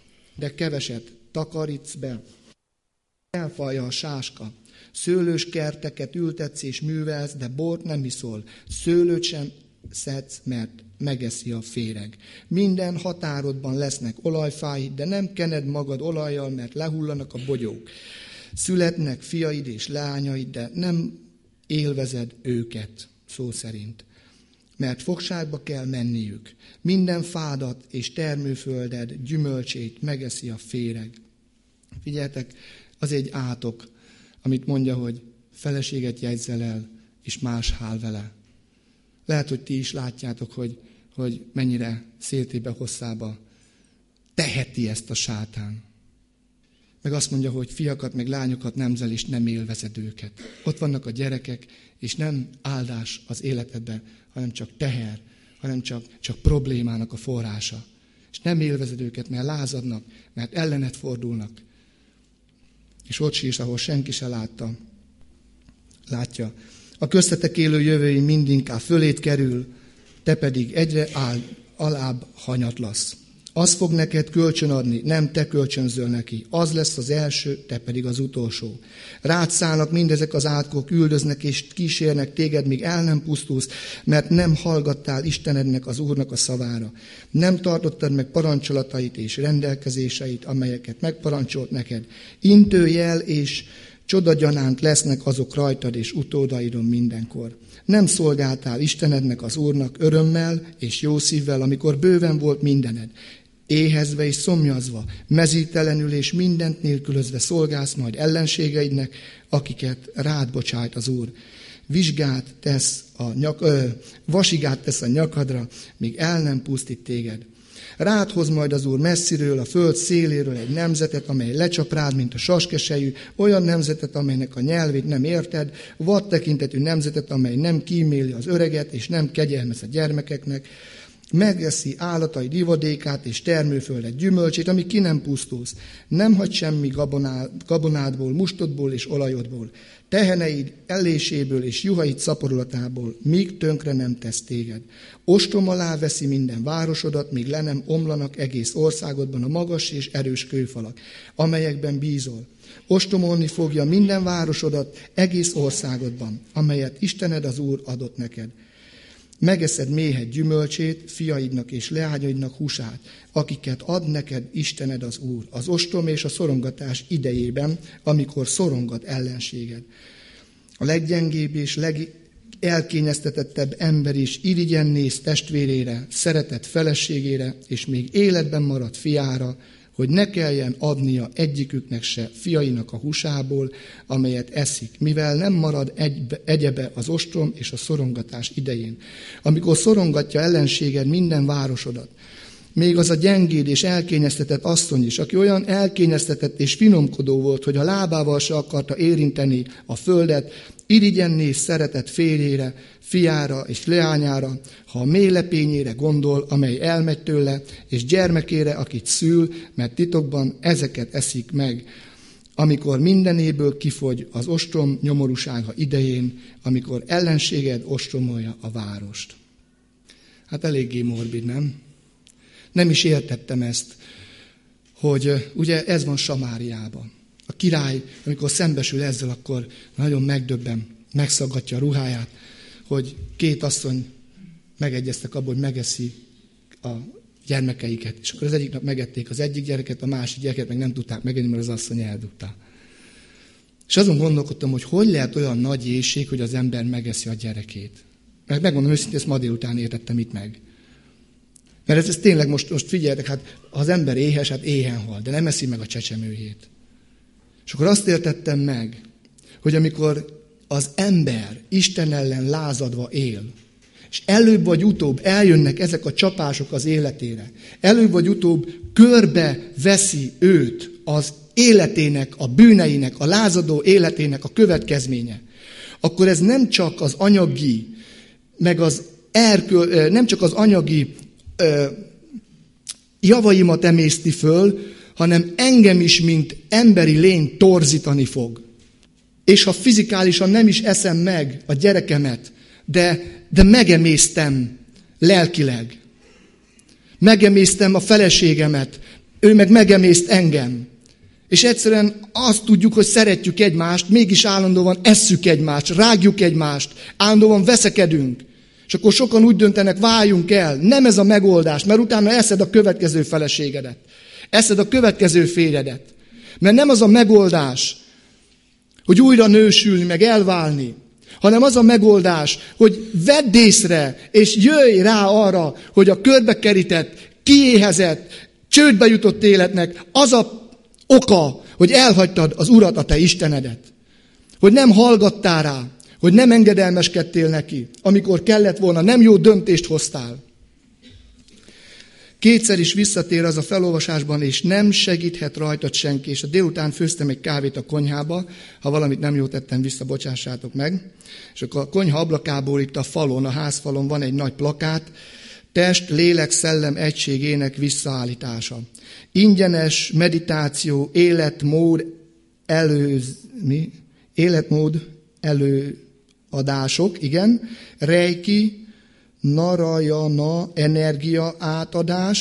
de keveset takarítsz be. Elfalja a sáska. Szőlős kerteket ültetsz és művelsz, de bort nem iszol. Szőlőt sem szedsz, mert megeszi a féreg. Minden határodban lesznek olajfáid, de nem kened magad olajjal, mert lehullanak a bogyók. Születnek fiaid és leányaid, de nem élvezed őket, szó szerint. Mert fogságba kell menniük. Minden fádat és termőfölded gyümölcsét megeszi a féreg. Figyeljetek, az egy átok, amit mondja, hogy feleséget jegyzel el, és más hál vele. Lehet, hogy ti is látjátok, hogy, hogy mennyire széltébe, hosszába teheti ezt a sátán. Meg azt mondja, hogy fiakat, meg lányokat nemzel, és nem élvezed őket. Ott vannak a gyerekek, és nem áldás az életedben, hanem csak teher, hanem csak, csak problémának a forrása. És nem élvezed őket, mert lázadnak, mert ellened fordulnak. És ott sírsz, ahol senki se látta. Látja. A köztetek élő jövői mindinkább fölét kerül, te pedig egyre áll, alább hanyatlasz. Az fog neked kölcsön adni, nem te kölcsönzöl neki. Az lesz az első, te pedig az utolsó. Rád szállnak mindezek az átkok, üldöznek és kísérnek téged, míg el nem pusztulsz, mert nem hallgattál Istenednek, az Úrnak a szavára. Nem tartottad meg parancsolatait és rendelkezéseit, amelyeket megparancsolt neked. Intőjel és csodagyanánt lesznek azok rajtad és utódaidon mindenkor. Nem szolgáltál Istenednek, az Úrnak örömmel és jó szívvel, amikor bőven volt mindened. Éhezve és szomjazva, mezítelenül és mindent nélkülözve szolgálsz majd ellenségeidnek, akiket rád bocsájt az Úr. Vizsgát tesz a nyak, ö, vasigát tesz a nyakadra, míg el nem pusztít téged. Rád hoz majd az Úr messziről, a föld széléről egy nemzetet, amely lecsap rád, mint a saskesejű, olyan nemzetet, amelynek a nyelvét nem érted, vad tekintetű nemzetet, amely nem kíméli az öreget, és nem kegyelmez a gyermekeknek, megeszi állataid ivadékát és termőföldet gyümölcsét, ami ki nem pusztulsz. Nem hagy semmi gabonád, gabonádból, mustodból és olajodból, teheneid elléséből és juhaid szaporulatából, míg tönkre nem tesz téged. Ostrom alá veszi minden városodat, míg le nem omlanak egész országodban a magas és erős kőfalak, amelyekben bízol. Ostromolni fogja minden városodat egész országodban, amelyet Istened az Úr adott neked. Megeszed méhed gyümölcsét, fiaidnak és leányaidnak húsát, akiket ad neked Istened az Úr, az ostrom és a szorongatás idejében, amikor szorongat ellenséged. A leggyengébb és legelkényeztetettebb ember is irigyen néz testvérére, szeretett feleségére, és még életben maradt fiára, hogy ne kelljen adnia egyiküknek se fiainak a húsából, amelyet eszik, mivel nem marad egy, egyebe az ostrom és a szorongatás idején. Amikor szorongatja ellenséged minden városodat, még az a gyengéd és elkényeztetett asszony is, aki olyan elkényeztetett és finomkodó volt, hogy a lábával se akarta érinteni a földet, irigyen néz szeretett férjére, fiára és leányára, ha a mély lepényére gondol, amely elmegy tőle, és gyermekére, akit szül, mert titokban ezeket eszik meg, amikor mindenéből kifogy az ostrom nyomorúsága idején, amikor ellenséged ostromolja a várost. Hát eléggé morbid, nem? Nem is értettem ezt, hogy ugye ez van Samáriában. A király, amikor szembesül ezzel, akkor nagyon megdöbben, megszaggatja a ruháját, hogy két asszony megegyeztek abban, hogy megeszi a gyermekeiket. És akkor az egyik nap megették az egyik gyereket, a másik gyereket meg nem tudták megenni, mert az asszony eldugta. És azon gondolkodtam, hogy hogy lehet olyan nagy éhség, hogy az ember megeszi a gyerekét. Mert megmondom őszintén, ezt ma délután értettem itt meg. Mert ez, ez tényleg most, most figyeljetek, hát ha az ember éhes, hát éhen hal, de nem eszi meg a csecsemőjét. És akkor azt értettem meg, hogy amikor az ember Isten ellen lázadva él, és előbb vagy utóbb eljönnek ezek a csapások az életére, előbb vagy utóbb körbe veszi őt az életének, a bűneinek, a lázadó életének a következménye, akkor ez nem csak az anyagi, meg az erköl, nem csak az anyagi ö, javaimat emészti föl, hanem engem is, mint emberi lény torzítani fog. És ha fizikálisan nem is eszem meg a gyerekemet, de, de megemésztem lelkileg. Megemésztem a feleségemet, ő meg megemészt engem. És egyszerűen azt tudjuk, hogy szeretjük egymást, mégis állandóan esszük egymást, rágjuk egymást, állandóan veszekedünk. És akkor sokan úgy döntenek, váljunk el. Nem ez a megoldás, mert utána eszed a következő feleségedet. Eszed a következő férjedet. Mert nem az a megoldás, hogy újra nősülni, meg elválni, hanem az a megoldás, hogy vedd észre, és jöjj rá arra, hogy a körbekerített, kiéhezett, csődbe jutott életnek az a oka, hogy elhagytad az Urat, a te Istenedet. Hogy nem hallgattál rá, hogy nem engedelmeskedtél neki, amikor kellett volna, nem jó döntést hoztál. Kétszer is visszatér az a felolvasásban, és nem segíthet rajtad senki. És a délután főztem egy kávét a konyhába, ha valamit nem jól tettem vissza, bocsássátok meg. És akkor a konyha ablakából itt a falon, a házfalon van egy nagy plakát, test, lélek, szellem egységének visszaállítása. Ingyenes meditáció, életmód előz, mi? Életmód előadások, igen, reiki, narayana, energia átadás,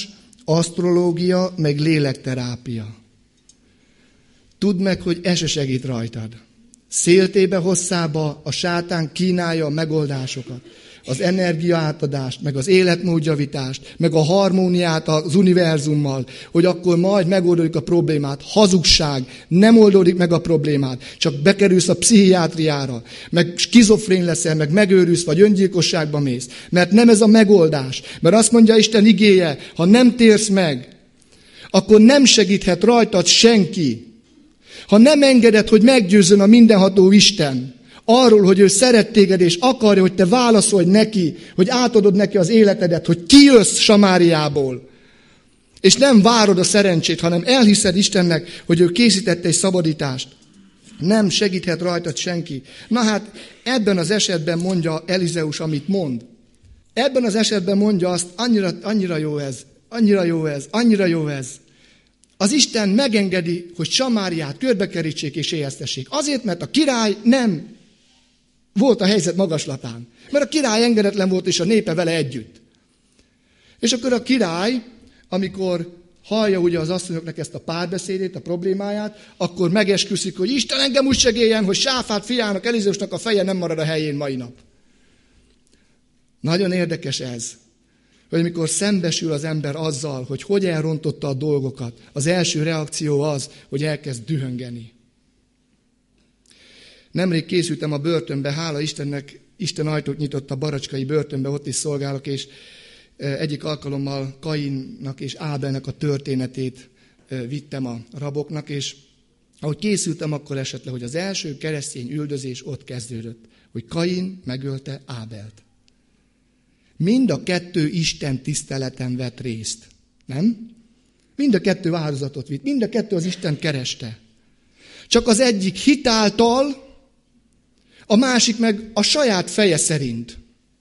asztrológia, meg lélekterápia. Tudd meg, hogy ez se segít rajtad. Széltébe hosszába a sátán kínálja a megoldásokat. Az energiaátadást, meg az életmódjavítást, meg a harmóniát az univerzummal, hogy akkor majd megoldjuk a problémát. Hazugság, nem oldódik meg a problémát, csak bekerülsz a pszichiátriára, meg skizofrén leszel, meg megőrülsz, vagy öngyilkosságba mész. Mert nem ez a megoldás. Mert azt mondja Isten igéje, ha nem térsz meg, akkor nem segíthet rajtad senki. Ha nem engeded, hogy meggyőzzön a mindenható Isten arról, hogy ő szeret téged, és akarja, hogy te válaszolj neki, hogy átadod neki az életedet, hogy kijössz Samáriából, és nem várod a szerencsét, hanem elhiszed Istennek, hogy ő készítette egy szabadítást, nem segíthet rajtad senki. Na hát ebben az esetben mondja Elizeus, amit mond. Ebben az esetben mondja azt, annyira, annyira jó ez, annyira jó ez, annyira jó ez. Az Isten megengedi, hogy Samáriát körbekerítsék és éheztessék. Azért, mert a király nem volt a helyzet magaslatán. Mert a király engedetlen volt, és a népe vele együtt. És akkor a király, amikor hallja ugye az asszonyoknak ezt a párbeszédét, a problémáját, akkor megesküszik, hogy Isten engem úgy segéljen, hogy Sáfát fiának, Elizeusnak a feje nem marad a helyén mai nap. Nagyon érdekes ez, hogy amikor szembesül az ember azzal, hogy hogy elrontotta a dolgokat, az első reakció az, hogy elkezd dühöngeni. Nemrég készültem a börtönbe, hála Istennek, Isten ajtót nyitott a baracskai börtönbe, ott is szolgálok, és egyik alkalommal Kainnak és Ábelnek a történetét vittem a raboknak, és ahogy készültem, akkor esett le, hogy az első keresztény üldözés ott kezdődött, hogy Kain megölte Ábelt. Mind a kettő Isten tiszteleten vett részt. Nem? Mind a kettő áldozatot vitt, mind a kettő az Isten kereste. Csak az egyik hitáltal, a másik meg a saját feje szerint.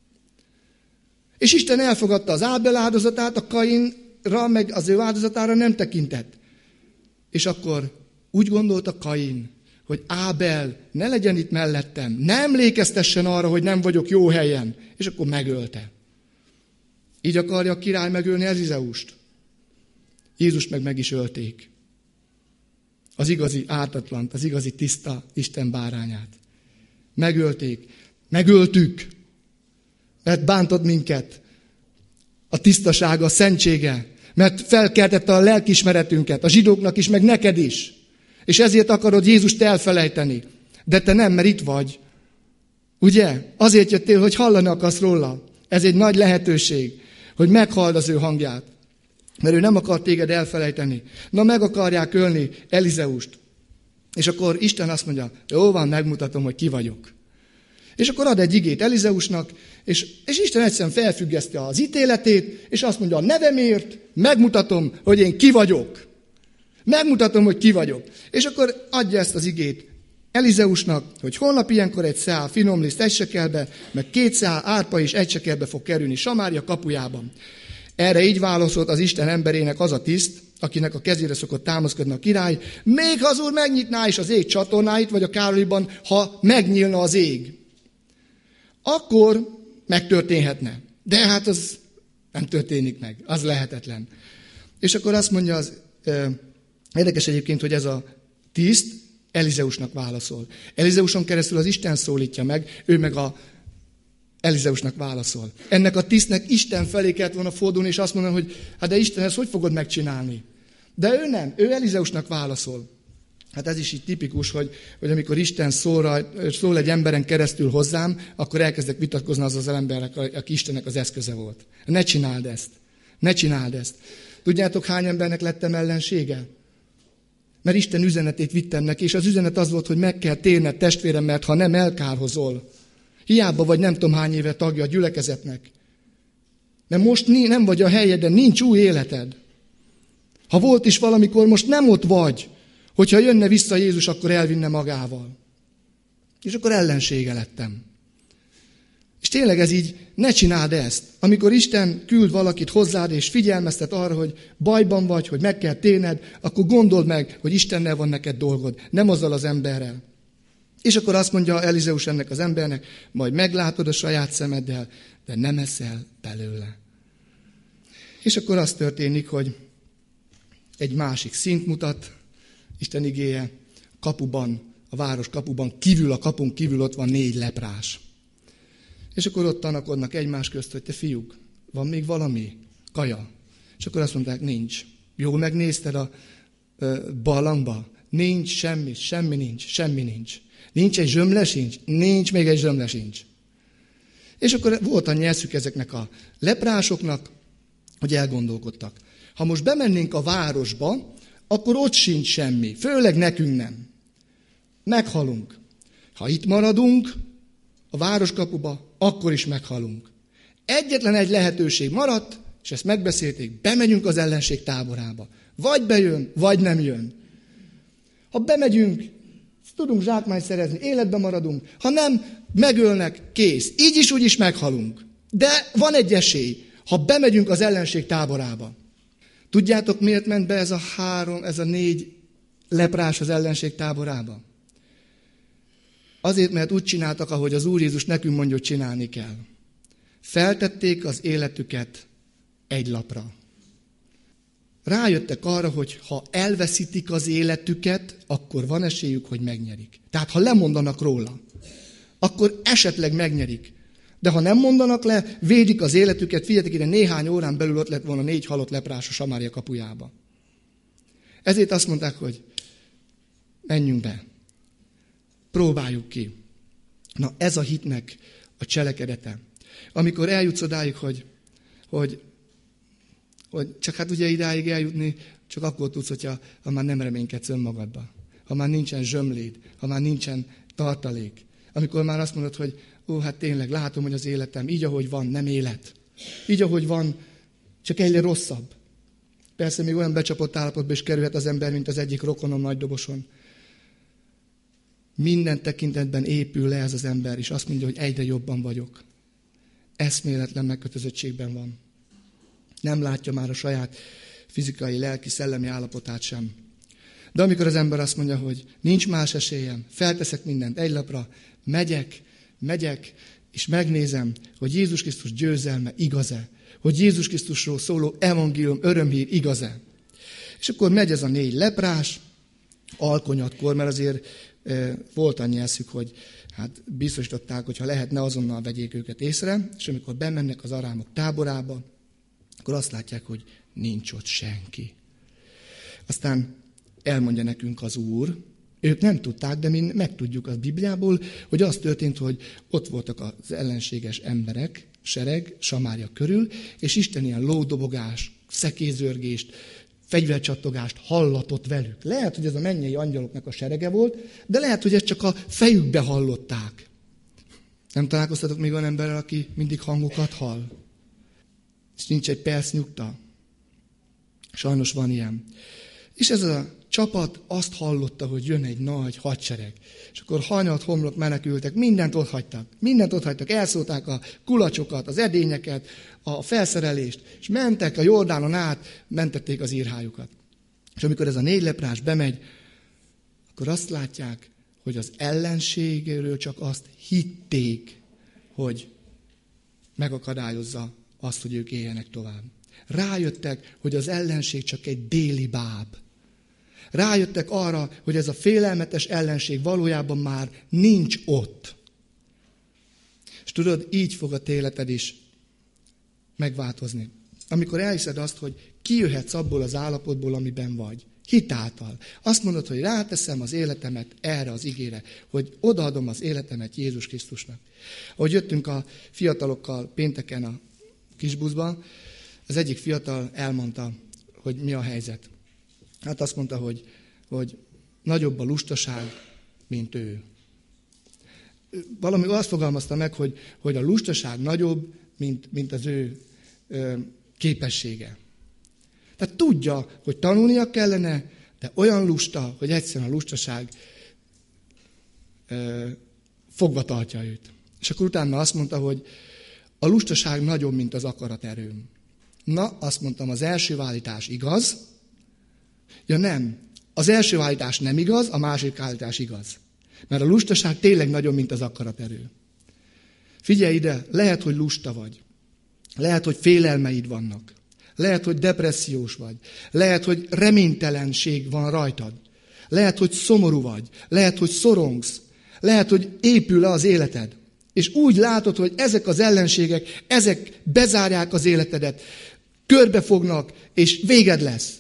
És Isten elfogadta az Ábel áldozatát, a Kainra, meg az ő áldozatára nem tekintett. És akkor úgy gondolta Kain, hogy Ábel ne legyen itt mellettem, ne emlékeztessen arra, hogy nem vagyok jó helyen. És akkor megölte. Így akarja a király megölni Elizeust. Jézus meg meg is ölték. Az igazi ártatlant, az igazi tiszta Isten bárányát. Megölték. Megöltük. Mert bántott minket. A tisztasága, a szentsége. Mert felkeltette a lelkiismeretünket. A zsidóknak is, meg neked is. És ezért akarod Jézust elfelejteni. De te nem, mert itt vagy. Ugye? Azért jöttél, hogy hallani akarsz róla. Ez egy nagy lehetőség, hogy meghalld az ő hangját. Mert ő nem akar téged elfelejteni. Na, meg akarják ölni Elizeust. És akkor Isten azt mondja, jó van, megmutatom, hogy ki vagyok. És akkor ad egy igét Elizeusnak, és, és Isten egyszerűen felfüggeszti az ítéletét, és azt mondja, a nevemért megmutatom, hogy én ki vagyok. Megmutatom, hogy ki vagyok. És akkor adja ezt az igét Elizeusnak, hogy holnap ilyenkor egy szál finomliszt egy sekelbe, meg két szál árpa is egy sekelbe fog kerülni Samária kapujában. Erre így válaszolt az Isten emberének az a tiszt, akinek a kezére szokott támaszkodni a király, még ha az úr megnyitná is az ég csatornáit, vagy a Károliban, ha megnyílna az ég. Akkor megtörténhetne. De hát az nem történik meg, az lehetetlen. És akkor azt mondja, az eh, érdekes egyébként, hogy ez a tiszt Elizeusnak válaszol. Elizeuson keresztül az Isten szólítja meg, ő meg a Elizeusnak válaszol. Ennek a tisztnek Isten felé kellett volna fordulni, és azt mondani, hogy hát de Isten, ezt hogy fogod megcsinálni? De ő nem, ő Elizeusnak válaszol. Hát ez is így tipikus, hogy, hogy amikor Isten szól, szól egy emberen keresztül hozzám, akkor elkezdek vitatkozni az az emberek, aki Istennek az eszköze volt. Ne csináld ezt. Ne csináld ezt. Tudjátok, hány embernek lettem ellensége? Mert Isten üzenetét vittem neki, és az üzenet az volt, hogy meg kell térned, testvérem, mert ha nem, elkárhozol. Hiába vagy nem tudom hány éve tagja a gyülekezetnek. Mert most nem vagy a helyeden, nincs új életed. Ha volt is valamikor, most nem ott vagy. Hogyha jönne vissza Jézus, akkor elvinne magával. És akkor ellensége lettem. És tényleg ez így, ne csináld ezt. Amikor Isten küld valakit hozzád, és figyelmeztet arra, hogy bajban vagy, hogy meg kell térned, akkor gondold meg, hogy Istennel van neked dolgod, nem azzal az emberrel. És akkor azt mondja Elizeus ennek az embernek, majd meglátod a saját szemeddel, de nem eszel belőle. És akkor az történik, hogy egy másik szint mutat Isten igéje, kapuban, a város kapuban, kívül, a kapun kívül ott van négy leprás. És akkor ott tanakodnak egymás közt, hogy te fiúk, van még valami? Kaja. És akkor azt mondták, nincs. Jól megnézted a ö, barlangba? Nincs semmi, semmi nincs, semmi nincs. Nincs egy zsömle sincs? Nincs még egy zsömle sincs. És akkor volt annyi eszük ezeknek a leprásoknak, hogy elgondolkodtak. Ha most bemennénk a városba, akkor ott sincs semmi. Főleg nekünk nem. Meghalunk. Ha itt maradunk a városkapuba, akkor is meghalunk. Egyetlen egy lehetőség maradt, és ezt megbeszélték, bemegyünk az ellenség táborába. Vagy bejön, vagy nem jön. Ha bemegyünk, tudunk zsákmányt szerezni, életben maradunk. Ha nem, megölnek, kész. Így is, úgy is meghalunk. De van egy esély, ha bemegyünk az ellenség táborába. Tudjátok, miért ment be ez a három, ez a négy leprás az ellenség táborába? Azért, mert úgy csináltak, ahogy az Úr Jézus nekünk mondja, hogy csinálni kell. Feltették az életüket egy lapra. Rájöttek arra, hogy ha elveszítik az életüket, akkor van esélyük, hogy megnyerik. Tehát ha lemondanak róla, akkor esetleg megnyerik. De ha nem mondanak le, védik az életüket, figyeljetek ide, néhány órán belül ott lett volna négy halott leprás a Samária kapujába. Ezért azt mondták, hogy menjünk be. Próbáljuk ki. Na ez a hitnek a cselekedete. Amikor eljutsz odáig, hogy, hogy, hogy csak hát ugye idáig eljutni, csak akkor tudsz, hogyha ha már nem reménykedsz önmagadba. Ha már nincsen zsömléd, ha már nincsen tartalék. Amikor már azt mondod, hogy ó, hát tényleg látom, hogy az életem így, ahogy van, nem élet. Így, ahogy van, csak egyre rosszabb. Persze még olyan becsapott állapotba is kerülhet az ember, mint az egyik rokonom nagy doboson. Minden tekintetben épül le ez az ember, és azt mondja, hogy egyre jobban vagyok. Eszméletlen megkötözöttségben van. Nem látja már a saját fizikai, lelki, szellemi állapotát sem. De amikor az ember azt mondja, hogy nincs más esélyem, felteszek mindent egy lapra, megyek, megyek, és megnézem, hogy Jézus Krisztus győzelme igaz-e, hogy Jézus Krisztusról szóló evangélium, örömhír igaz-e. És akkor megy ez a négy leprás, alkonyatkor, mert azért e, volt annyi eszük, hogy hát biztosították, hogy ha lehetne, azonnal vegyék őket észre, és amikor bemennek az arámok táborába, akkor azt látják, hogy nincs ott senki. Aztán elmondja nekünk az Úr, ők nem tudták, de mi megtudjuk a Bibliából, hogy az történt, hogy ott voltak az ellenséges emberek, sereg, Samária körül, és Isten ilyen lódobogás, szekézörgést, fegyvercsattogást hallatott velük. Lehet, hogy ez a mennyei angyaloknak a serege volt, de lehet, hogy ezt csak a fejükbe hallották. Nem találkoztatok még olyan emberrel, aki mindig hangokat hall? És nincs egy perc nyugta. Sajnos van ilyen. És ez a csapat azt hallotta, hogy jön egy nagy hadsereg. És akkor hanyat, homlok menekültek, mindent ott hagytak. Mindent ott hagytak, elszólták a kulacsokat, az edényeket, a felszerelést, és mentek a Jordánon át, mentették az írhájukat. És amikor ez a négy leprás bemegy, akkor azt látják, hogy az ellenségéről csak azt hitték, hogy megakadályozza azt, hogy ők éljenek tovább. Rájöttek, hogy az ellenség csak egy déli báb. Rájöttek arra, hogy ez a félelmetes ellenség valójában már nincs ott. És tudod, így fog a te életed is megváltozni. Amikor elhiszed azt, hogy kijöhetsz abból az állapotból, amiben vagy. Hitáltal. Azt mondod, hogy ráteszem az életemet erre az igére, hogy odaadom az életemet Jézus Krisztusnak. Ahogy jöttünk a fiatalokkal pénteken a kisbuszba, az egyik fiatal elmondta, hogy mi a helyzet. Hát azt mondta, hogy, hogy nagyobb a lustaság, mint ő. Valami azt fogalmazta meg, hogy, hogy a lustaság nagyobb, mint, mint az ő ö, képessége. Tehát tudja, hogy tanulnia kellene, de olyan lusta, hogy egyszerűen a lustaság ö, fogva tartja őt. És akkor utána azt mondta, hogy a lustaság nagyobb, mint az akaraterőm. Na, azt mondtam, az első állítás igaz. Ja nem, az első állítás nem igaz, a második állítás igaz. Mert a lustaság tényleg nagyobb, mint az akaraterő. Figyelj ide, lehet, hogy lusta vagy. Lehet, hogy félelmeid vannak. Lehet, hogy depressziós vagy. Lehet, hogy reménytelenség van rajtad. Lehet, hogy szomorú vagy. Lehet, hogy szorongsz. Lehet, hogy épül le az életed. És úgy látod, hogy ezek az ellenségek, ezek bezárják az életedet, körbefognak, és véged lesz.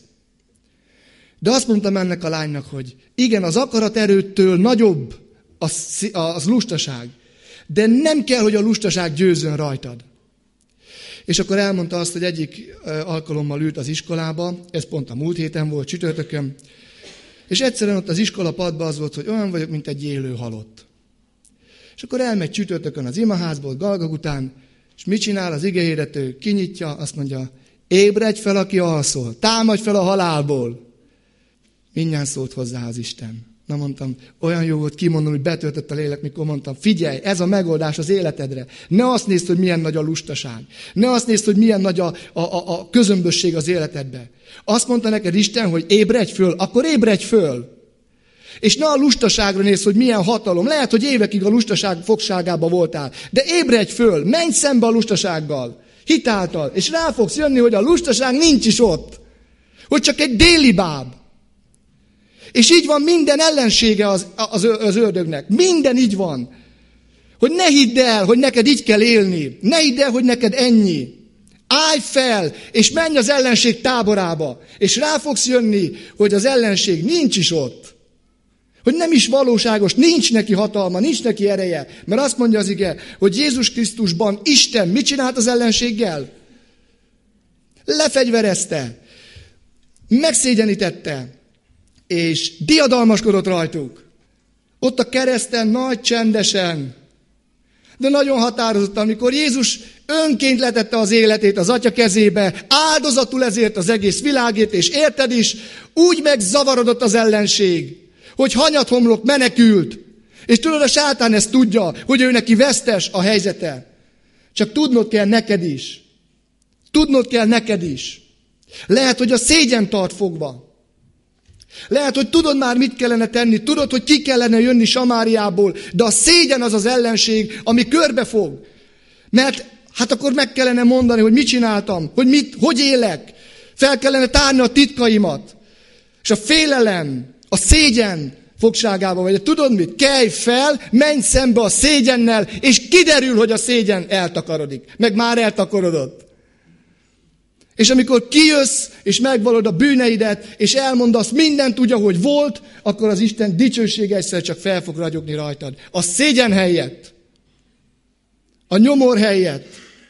De azt mondtam ennek a lánynak, hogy igen, az akaraterőttől nagyobb az, az lustaság, de nem kell, hogy a lustaság győzön rajtad. És akkor elmondta azt, hogy egyik alkalommal ült az iskolába, ez pont a múlt héten volt, csütörtökön, és egyszerűen ott az iskola padban az volt, hogy olyan vagyok, mint egy élő halott. És akkor elmegy csütörtökön az imaházból, galgag után, és mit csinál az igehirdető? Kinyitja, azt mondja, ébredj fel, aki alszol, támadj fel a halálból. Mindjárt szólt hozzá az Isten. Na mondtam, olyan jó volt kimondani, hogy betöltött a lélek, mikor mondtam, figyelj, ez a megoldás az életedre. Ne azt nézd, hogy milyen nagy a lustaság. Ne azt nézd, hogy milyen nagy a, a, a közömbösség az életedbe. Azt mondta neked Isten, hogy ébredj föl, akkor ébredj föl. És ne a lustaságra nézd, hogy milyen hatalom. Lehet, hogy évekig a lustaság fogságában voltál. De ébredj föl, menj szembe a lustasággal, hitáltal, és rá fogsz jönni, hogy a lustaság nincs is ott. Hogy csak egy déli báb. És így van minden ellensége az, az, az ördögnek. Minden így van. Hogy ne hidd el, hogy neked így kell élni. Ne hidd el, hogy neked ennyi. Állj fel, és menj az ellenség táborába. És rá fogsz jönni, hogy az ellenség nincs is ott. Hogy nem is valóságos, nincs neki hatalma, nincs neki ereje. Mert azt mondja az ige, hogy Jézus Krisztusban Isten mit csinált az ellenséggel? Lefegyverezte. Megszégyenítette. És diadalmaskodott rajtuk. Ott a kereszten nagy csendesen, de nagyon határozottan, amikor Jézus önként letette az életét az Atya kezébe, áldozatul ezért az egész világért, és érted is, úgy megzavarodott az ellenség, hogy hanyathomlok menekült. És tudod, a sátán ezt tudja, hogy ő neki vesztes a helyzete. Csak tudnod kell neked is. Tudnod kell neked is. Lehet, hogy a szégyen tart fogva. Lehet, hogy tudod már, mit kellene tenni, tudod, hogy ki kellene jönni Samáriából, de a szégyen az az ellenség, ami körbefog. Mert hát akkor meg kellene mondani, hogy mit csináltam, hogy mit, hogy élek. Fel kellene tárni a titkaimat. És a félelem, a szégyen fogságában vagy. Tudod mit? Kelj fel, menj szembe a szégyennel, és kiderül, hogy a szégyen eltakarodik. Meg már eltakarodott. És amikor kijössz, és megvalod a bűneidet, és elmondasz mindent úgy, ahogy volt, akkor az Isten dicsősége egyszer csak fel fog ragyogni rajtad. A szégyen helyett. A nyomor helyett.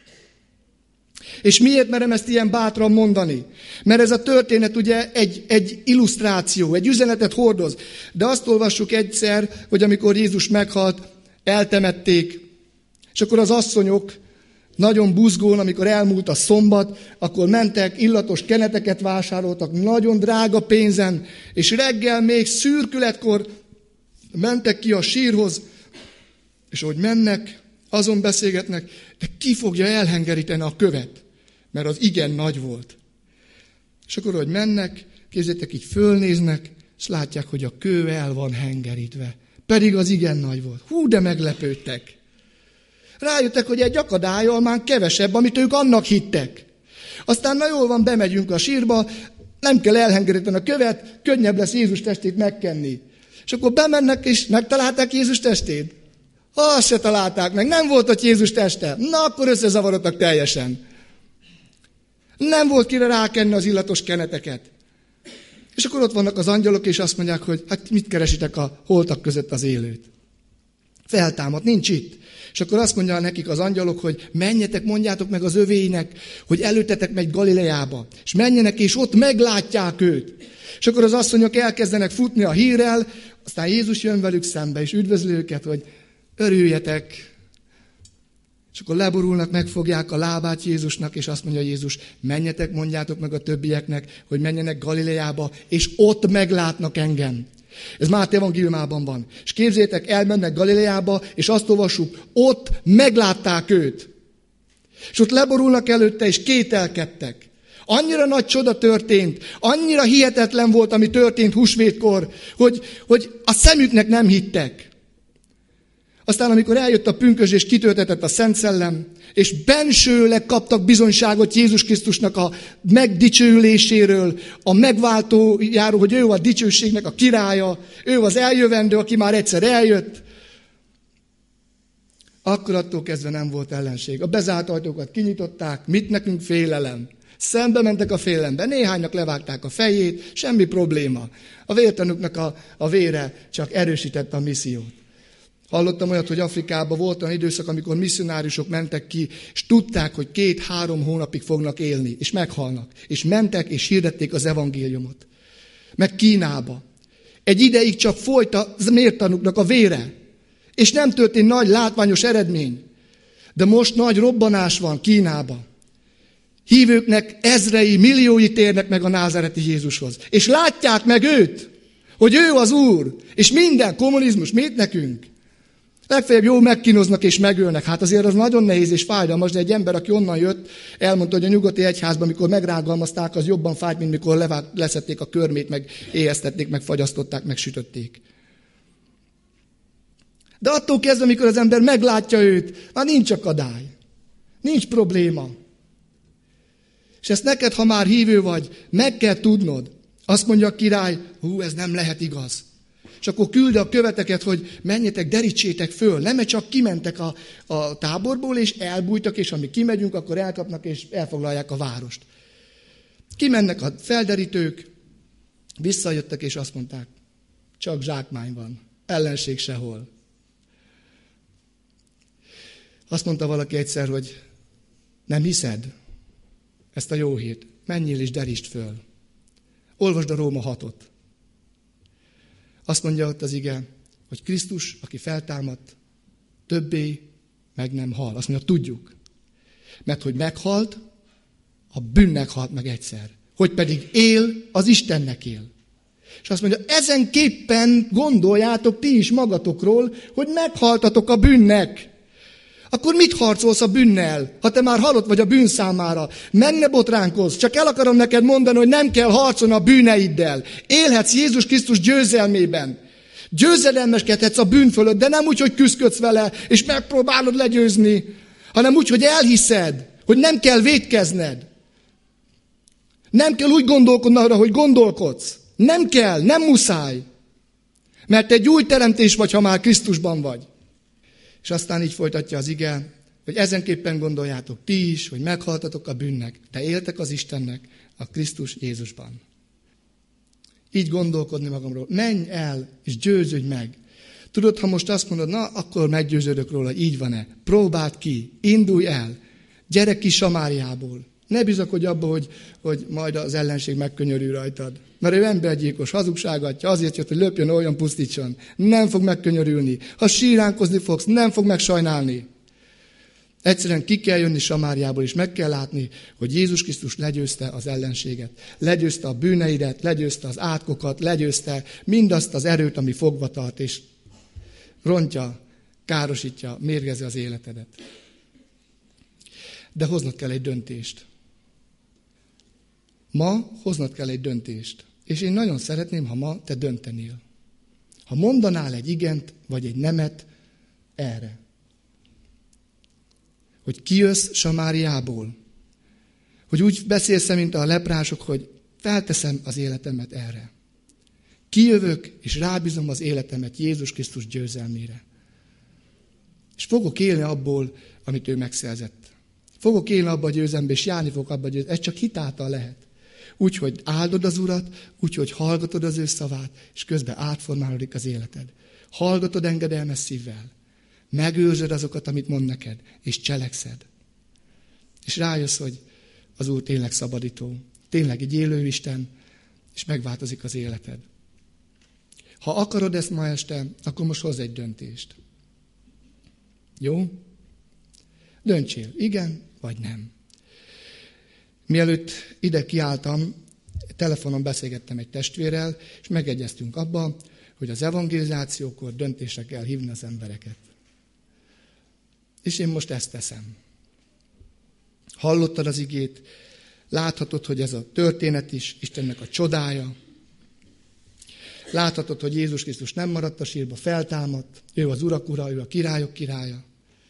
És miért merem ezt ilyen bátran mondani? Mert ez a történet ugye egy, egy illusztráció, egy üzenetet hordoz. De azt olvassuk egyszer, hogy amikor Jézus meghalt, eltemették, és akkor az asszonyok nagyon buzgón, amikor elmúlt a szombat, akkor mentek, illatos keneteket vásároltak, nagyon drága pénzen, és reggel még szürkületkor mentek ki a sírhoz, és ahogy mennek, azon beszélgetnek, de ki fogja elhengeríteni a követ? Mert az igen nagy volt. És akkor, hogy mennek, képzeljétek, így fölnéznek, és látják, hogy a kő el van hengerítve. Pedig az igen nagy volt. Hú, de meglepődtek. Rájöttek, hogy egy akadállyal már kevesebb, amit ők annak hittek. Aztán na jól van, bemegyünk a sírba, nem kell elhengeríteni a követ, könnyebb lesz Jézus testét megkenni. És akkor bemennek, és megtalálták Jézus testét. Azt se találták meg, nem volt ott Jézus teste. Na, akkor összezavarodtak teljesen. Nem volt kire rákenni az illatos keneteket. És akkor ott vannak az angyalok, és azt mondják, hogy hát mit keresitek a holtak között az élőt? Feltámadt, nincs itt. És akkor azt mondja nekik az angyalok, hogy menjetek, mondjátok meg az övéinek, hogy előttetek megy Galileába. És menjenek, és ott meglátják őt. És akkor az asszonyok elkezdenek futni a hírrel, aztán Jézus jön velük szembe, és üdvözli őket, hogy örüljetek. És akkor leborulnak, megfogják a lábát Jézusnak, és azt mondja Jézus, menjetek, mondjátok meg a többieknek, hogy menjenek Galileába, és ott meglátnak engem. Ez Máté evangéliumában van. És képzeljétek, elmennek Galileába, és azt olvassuk, ott meglátták őt. És ott leborulnak előtte, és kételkedtek. Annyira nagy csoda történt, annyira hihetetlen volt, ami történt húsvétkor, hogy, hogy a szemüknek nem hittek. Aztán, amikor eljött a pünkösd, és kitöltetett a Szent Szellem, és bensőleg kaptak bizonyságot Jézus Krisztusnak a megdicsőüléséről, a megváltójáról, hogy ő a dicsőségnek a királya, ő az eljövendő, aki már egyszer eljött, akkor attól kezdve nem volt ellenség. A bezárt ajtókat kinyitották, mit nekünk félelem? Szembe mentek a félelembe, néhánynak levágták a fejét, semmi probléma. A vértanúknak a, a vére csak erősítette a missziót. Hallottam olyat, hogy Afrikában volt olyan időszak, amikor misszionáriusok mentek ki, és tudták, hogy két-három hónapig fognak élni, és meghalnak. És mentek, és hirdették az evangéliumot. Meg Kínába. Egy ideig csak folyt a mértanúknak a vére. És nem történt nagy látványos eredmény. De most nagy robbanás van Kínában. Hívőknek ezrei, milliói térnek meg a názáreti Jézushoz. És látják meg őt, hogy ő az Úr. És minden kommunizmus, mit nekünk? Legfeljebb jó megkínoznak és megölnek. Hát azért az nagyon nehéz és fájdalmas, de egy ember, aki onnan jött, elmondta, hogy a nyugati egyházban, mikor megrágalmazták, az jobban fájt, mint mikor levág, leszették a körmét, meg éheztették, meg fagyasztották, meg sütötték. De attól kezdve, amikor az ember meglátja őt, már nincs akadály. Nincs probléma. És ezt neked, ha már hívő vagy, meg kell tudnod. Azt mondja a király, hú, ez nem lehet igaz. És akkor küld a követeket, hogy menjetek, derítsétek föl. Nem, mert csak kimentek a, a táborból, és elbújtak, és amíg kimegyünk, akkor elkapnak, és elfoglalják a várost. Kimennek a felderítők, visszajöttek, és azt mondták, csak zsákmány van, ellenség sehol. Azt mondta valaki egyszer, hogy nem hiszed ezt a jó hírt, menjél és derítsd föl. Olvasd a Róma hatot. Azt mondja ott az ige, hogy Krisztus, aki feltámadt, többé meg nem hal. Azt mondja, tudjuk. Mert hogy meghalt, a bűnnek halt meg egyszer. Hogy pedig él, az Istennek él. És azt mondja, ezenképpen gondoljátok ti is magatokról, hogy meghaltatok a bűnnek. Akkor mit harcolsz a bűnnel, ha te már halott vagy a bűn számára? Meg ne botránkozz, csak el akarom neked mondani, hogy nem kell harcolni a bűneiddel. Élhetsz Jézus Krisztus győzelmében. Győzedelmeskedhetsz a bűn fölött, de nem úgy, hogy küzdködsz vele, és megpróbálod legyőzni, hanem úgy, hogy elhiszed, hogy nem kell vétkezned. Nem kell úgy gondolkodni arra, hogy gondolkodsz. Nem kell, nem muszáj. Mert egy új teremtés vagy, ha már Krisztusban vagy. És aztán így folytatja az ige, hogy ezenképpen gondoljátok ti is, hogy meghaltatok a bűnnek, de éltek az Istennek a Krisztus Jézusban. Így gondolkodni magamról. Menj el, és győződj meg. Tudod, ha most azt mondod, na, akkor meggyőződök róla, így van-e. Próbáld ki, indulj el, gyere ki Samáriából. Ne bizakodj abba, hogy, hogy majd az ellenség megkönyörül rajtad. Mert ő embergyilkos, hazugságatja, azért jött, hogy löpjön, olyan pusztítson. Nem fog megkönyörülni. Ha síránkozni fogsz, nem fog megsajnálni. Egyszerűen ki kell jönni Samáriából, és meg kell látni, hogy Jézus Krisztus legyőzte az ellenséget. Legyőzte a bűneidet, legyőzte az átkokat, legyőzte mindazt az erőt, ami fogva tart, és rontja, károsítja, mérgezi az életedet. De hoznod kell egy döntést. Ma hoznod kell egy döntést. És én nagyon szeretném, ha ma te döntenél. Ha mondanál egy igent, vagy egy nemet erre. Hogy kijössz Samáriából. Hogy úgy beszélsz, mint a leprások, hogy felteszem az életemet erre. Kijövök, és rábízom az életemet Jézus Krisztus győzelmére. És fogok élni abból, amit ő megszerzett. Fogok élni abba a győzelembe, és járni fogok abba a győzelembe. Ez csak hitáltal lehet. Úgy, hogy áldod az Urat, úgy, hogy hallgatod az ő szavát, és közben átformálódik az életed. Hallgatod engedelmes szívvel. Megőrzöd azokat, amit mond neked, és cselekszed. És rájössz, hogy az Úr tényleg szabadító, tényleg egy élő Isten, és megváltozik az életed. Ha akarod ezt ma este, akkor most hozz egy döntést. Jó? Döntsél, igen vagy nem. Mielőtt ide kiálltam, telefonon beszélgettem egy testvérrel, és megegyeztünk abba, hogy az evangelizációkor döntésre kell hívni az embereket. És én most ezt teszem. Hallottad az igét, láthatod, hogy ez a történet is Istennek a csodája. Láthatod, hogy Jézus Krisztus nem maradt a sírba, feltámadt, ő az urak ura, ő a királyok királya.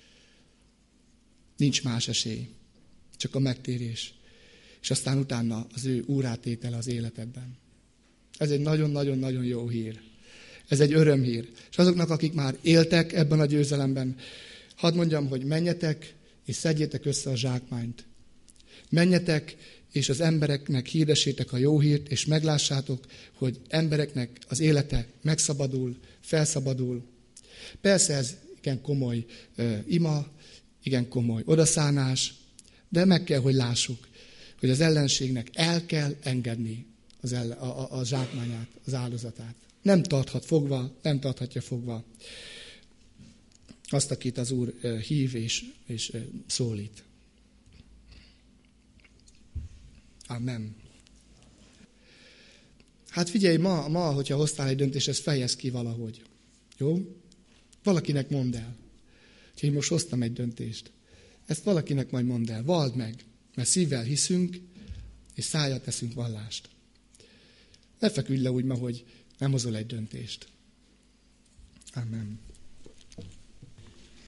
Nincs más esély, csak a megtérés. És aztán utána az ő úrátétele az életedben. Ez egy nagyon-nagyon-nagyon jó hír. Ez egy örömhír. És azoknak, akik már éltek ebben a győzelemben, hadd mondjam, hogy menjetek, és szedjétek össze a zsákmányt. Menjetek, és az embereknek hirdessétek a jó hírt, és meglássátok, hogy embereknek az élete megszabadul, felszabadul. Persze ez igen komoly uh, ima, igen komoly odaszánás, de meg kell, hogy lássuk, hogy az ellenségnek el kell engedni az ellen, a, a, a zsákmányát, az áldozatát. Nem tarthat fogva, nem tarthatja fogva azt, akit az Úr uh, hív és, és uh, szólít. Amen. Hát figyelj, ma, ma, hogyha hoztál egy döntést, ezt fejezd ki valahogy. Jó? Valakinek mondd el. Úgyhogy én most hoztam egy döntést. Ezt valakinek majd mondd el. Vald meg, mert szívvel hiszünk, és szájjal teszünk vallást. Ne feküdj le úgy ma, hogy nem hozol egy döntést. Amen.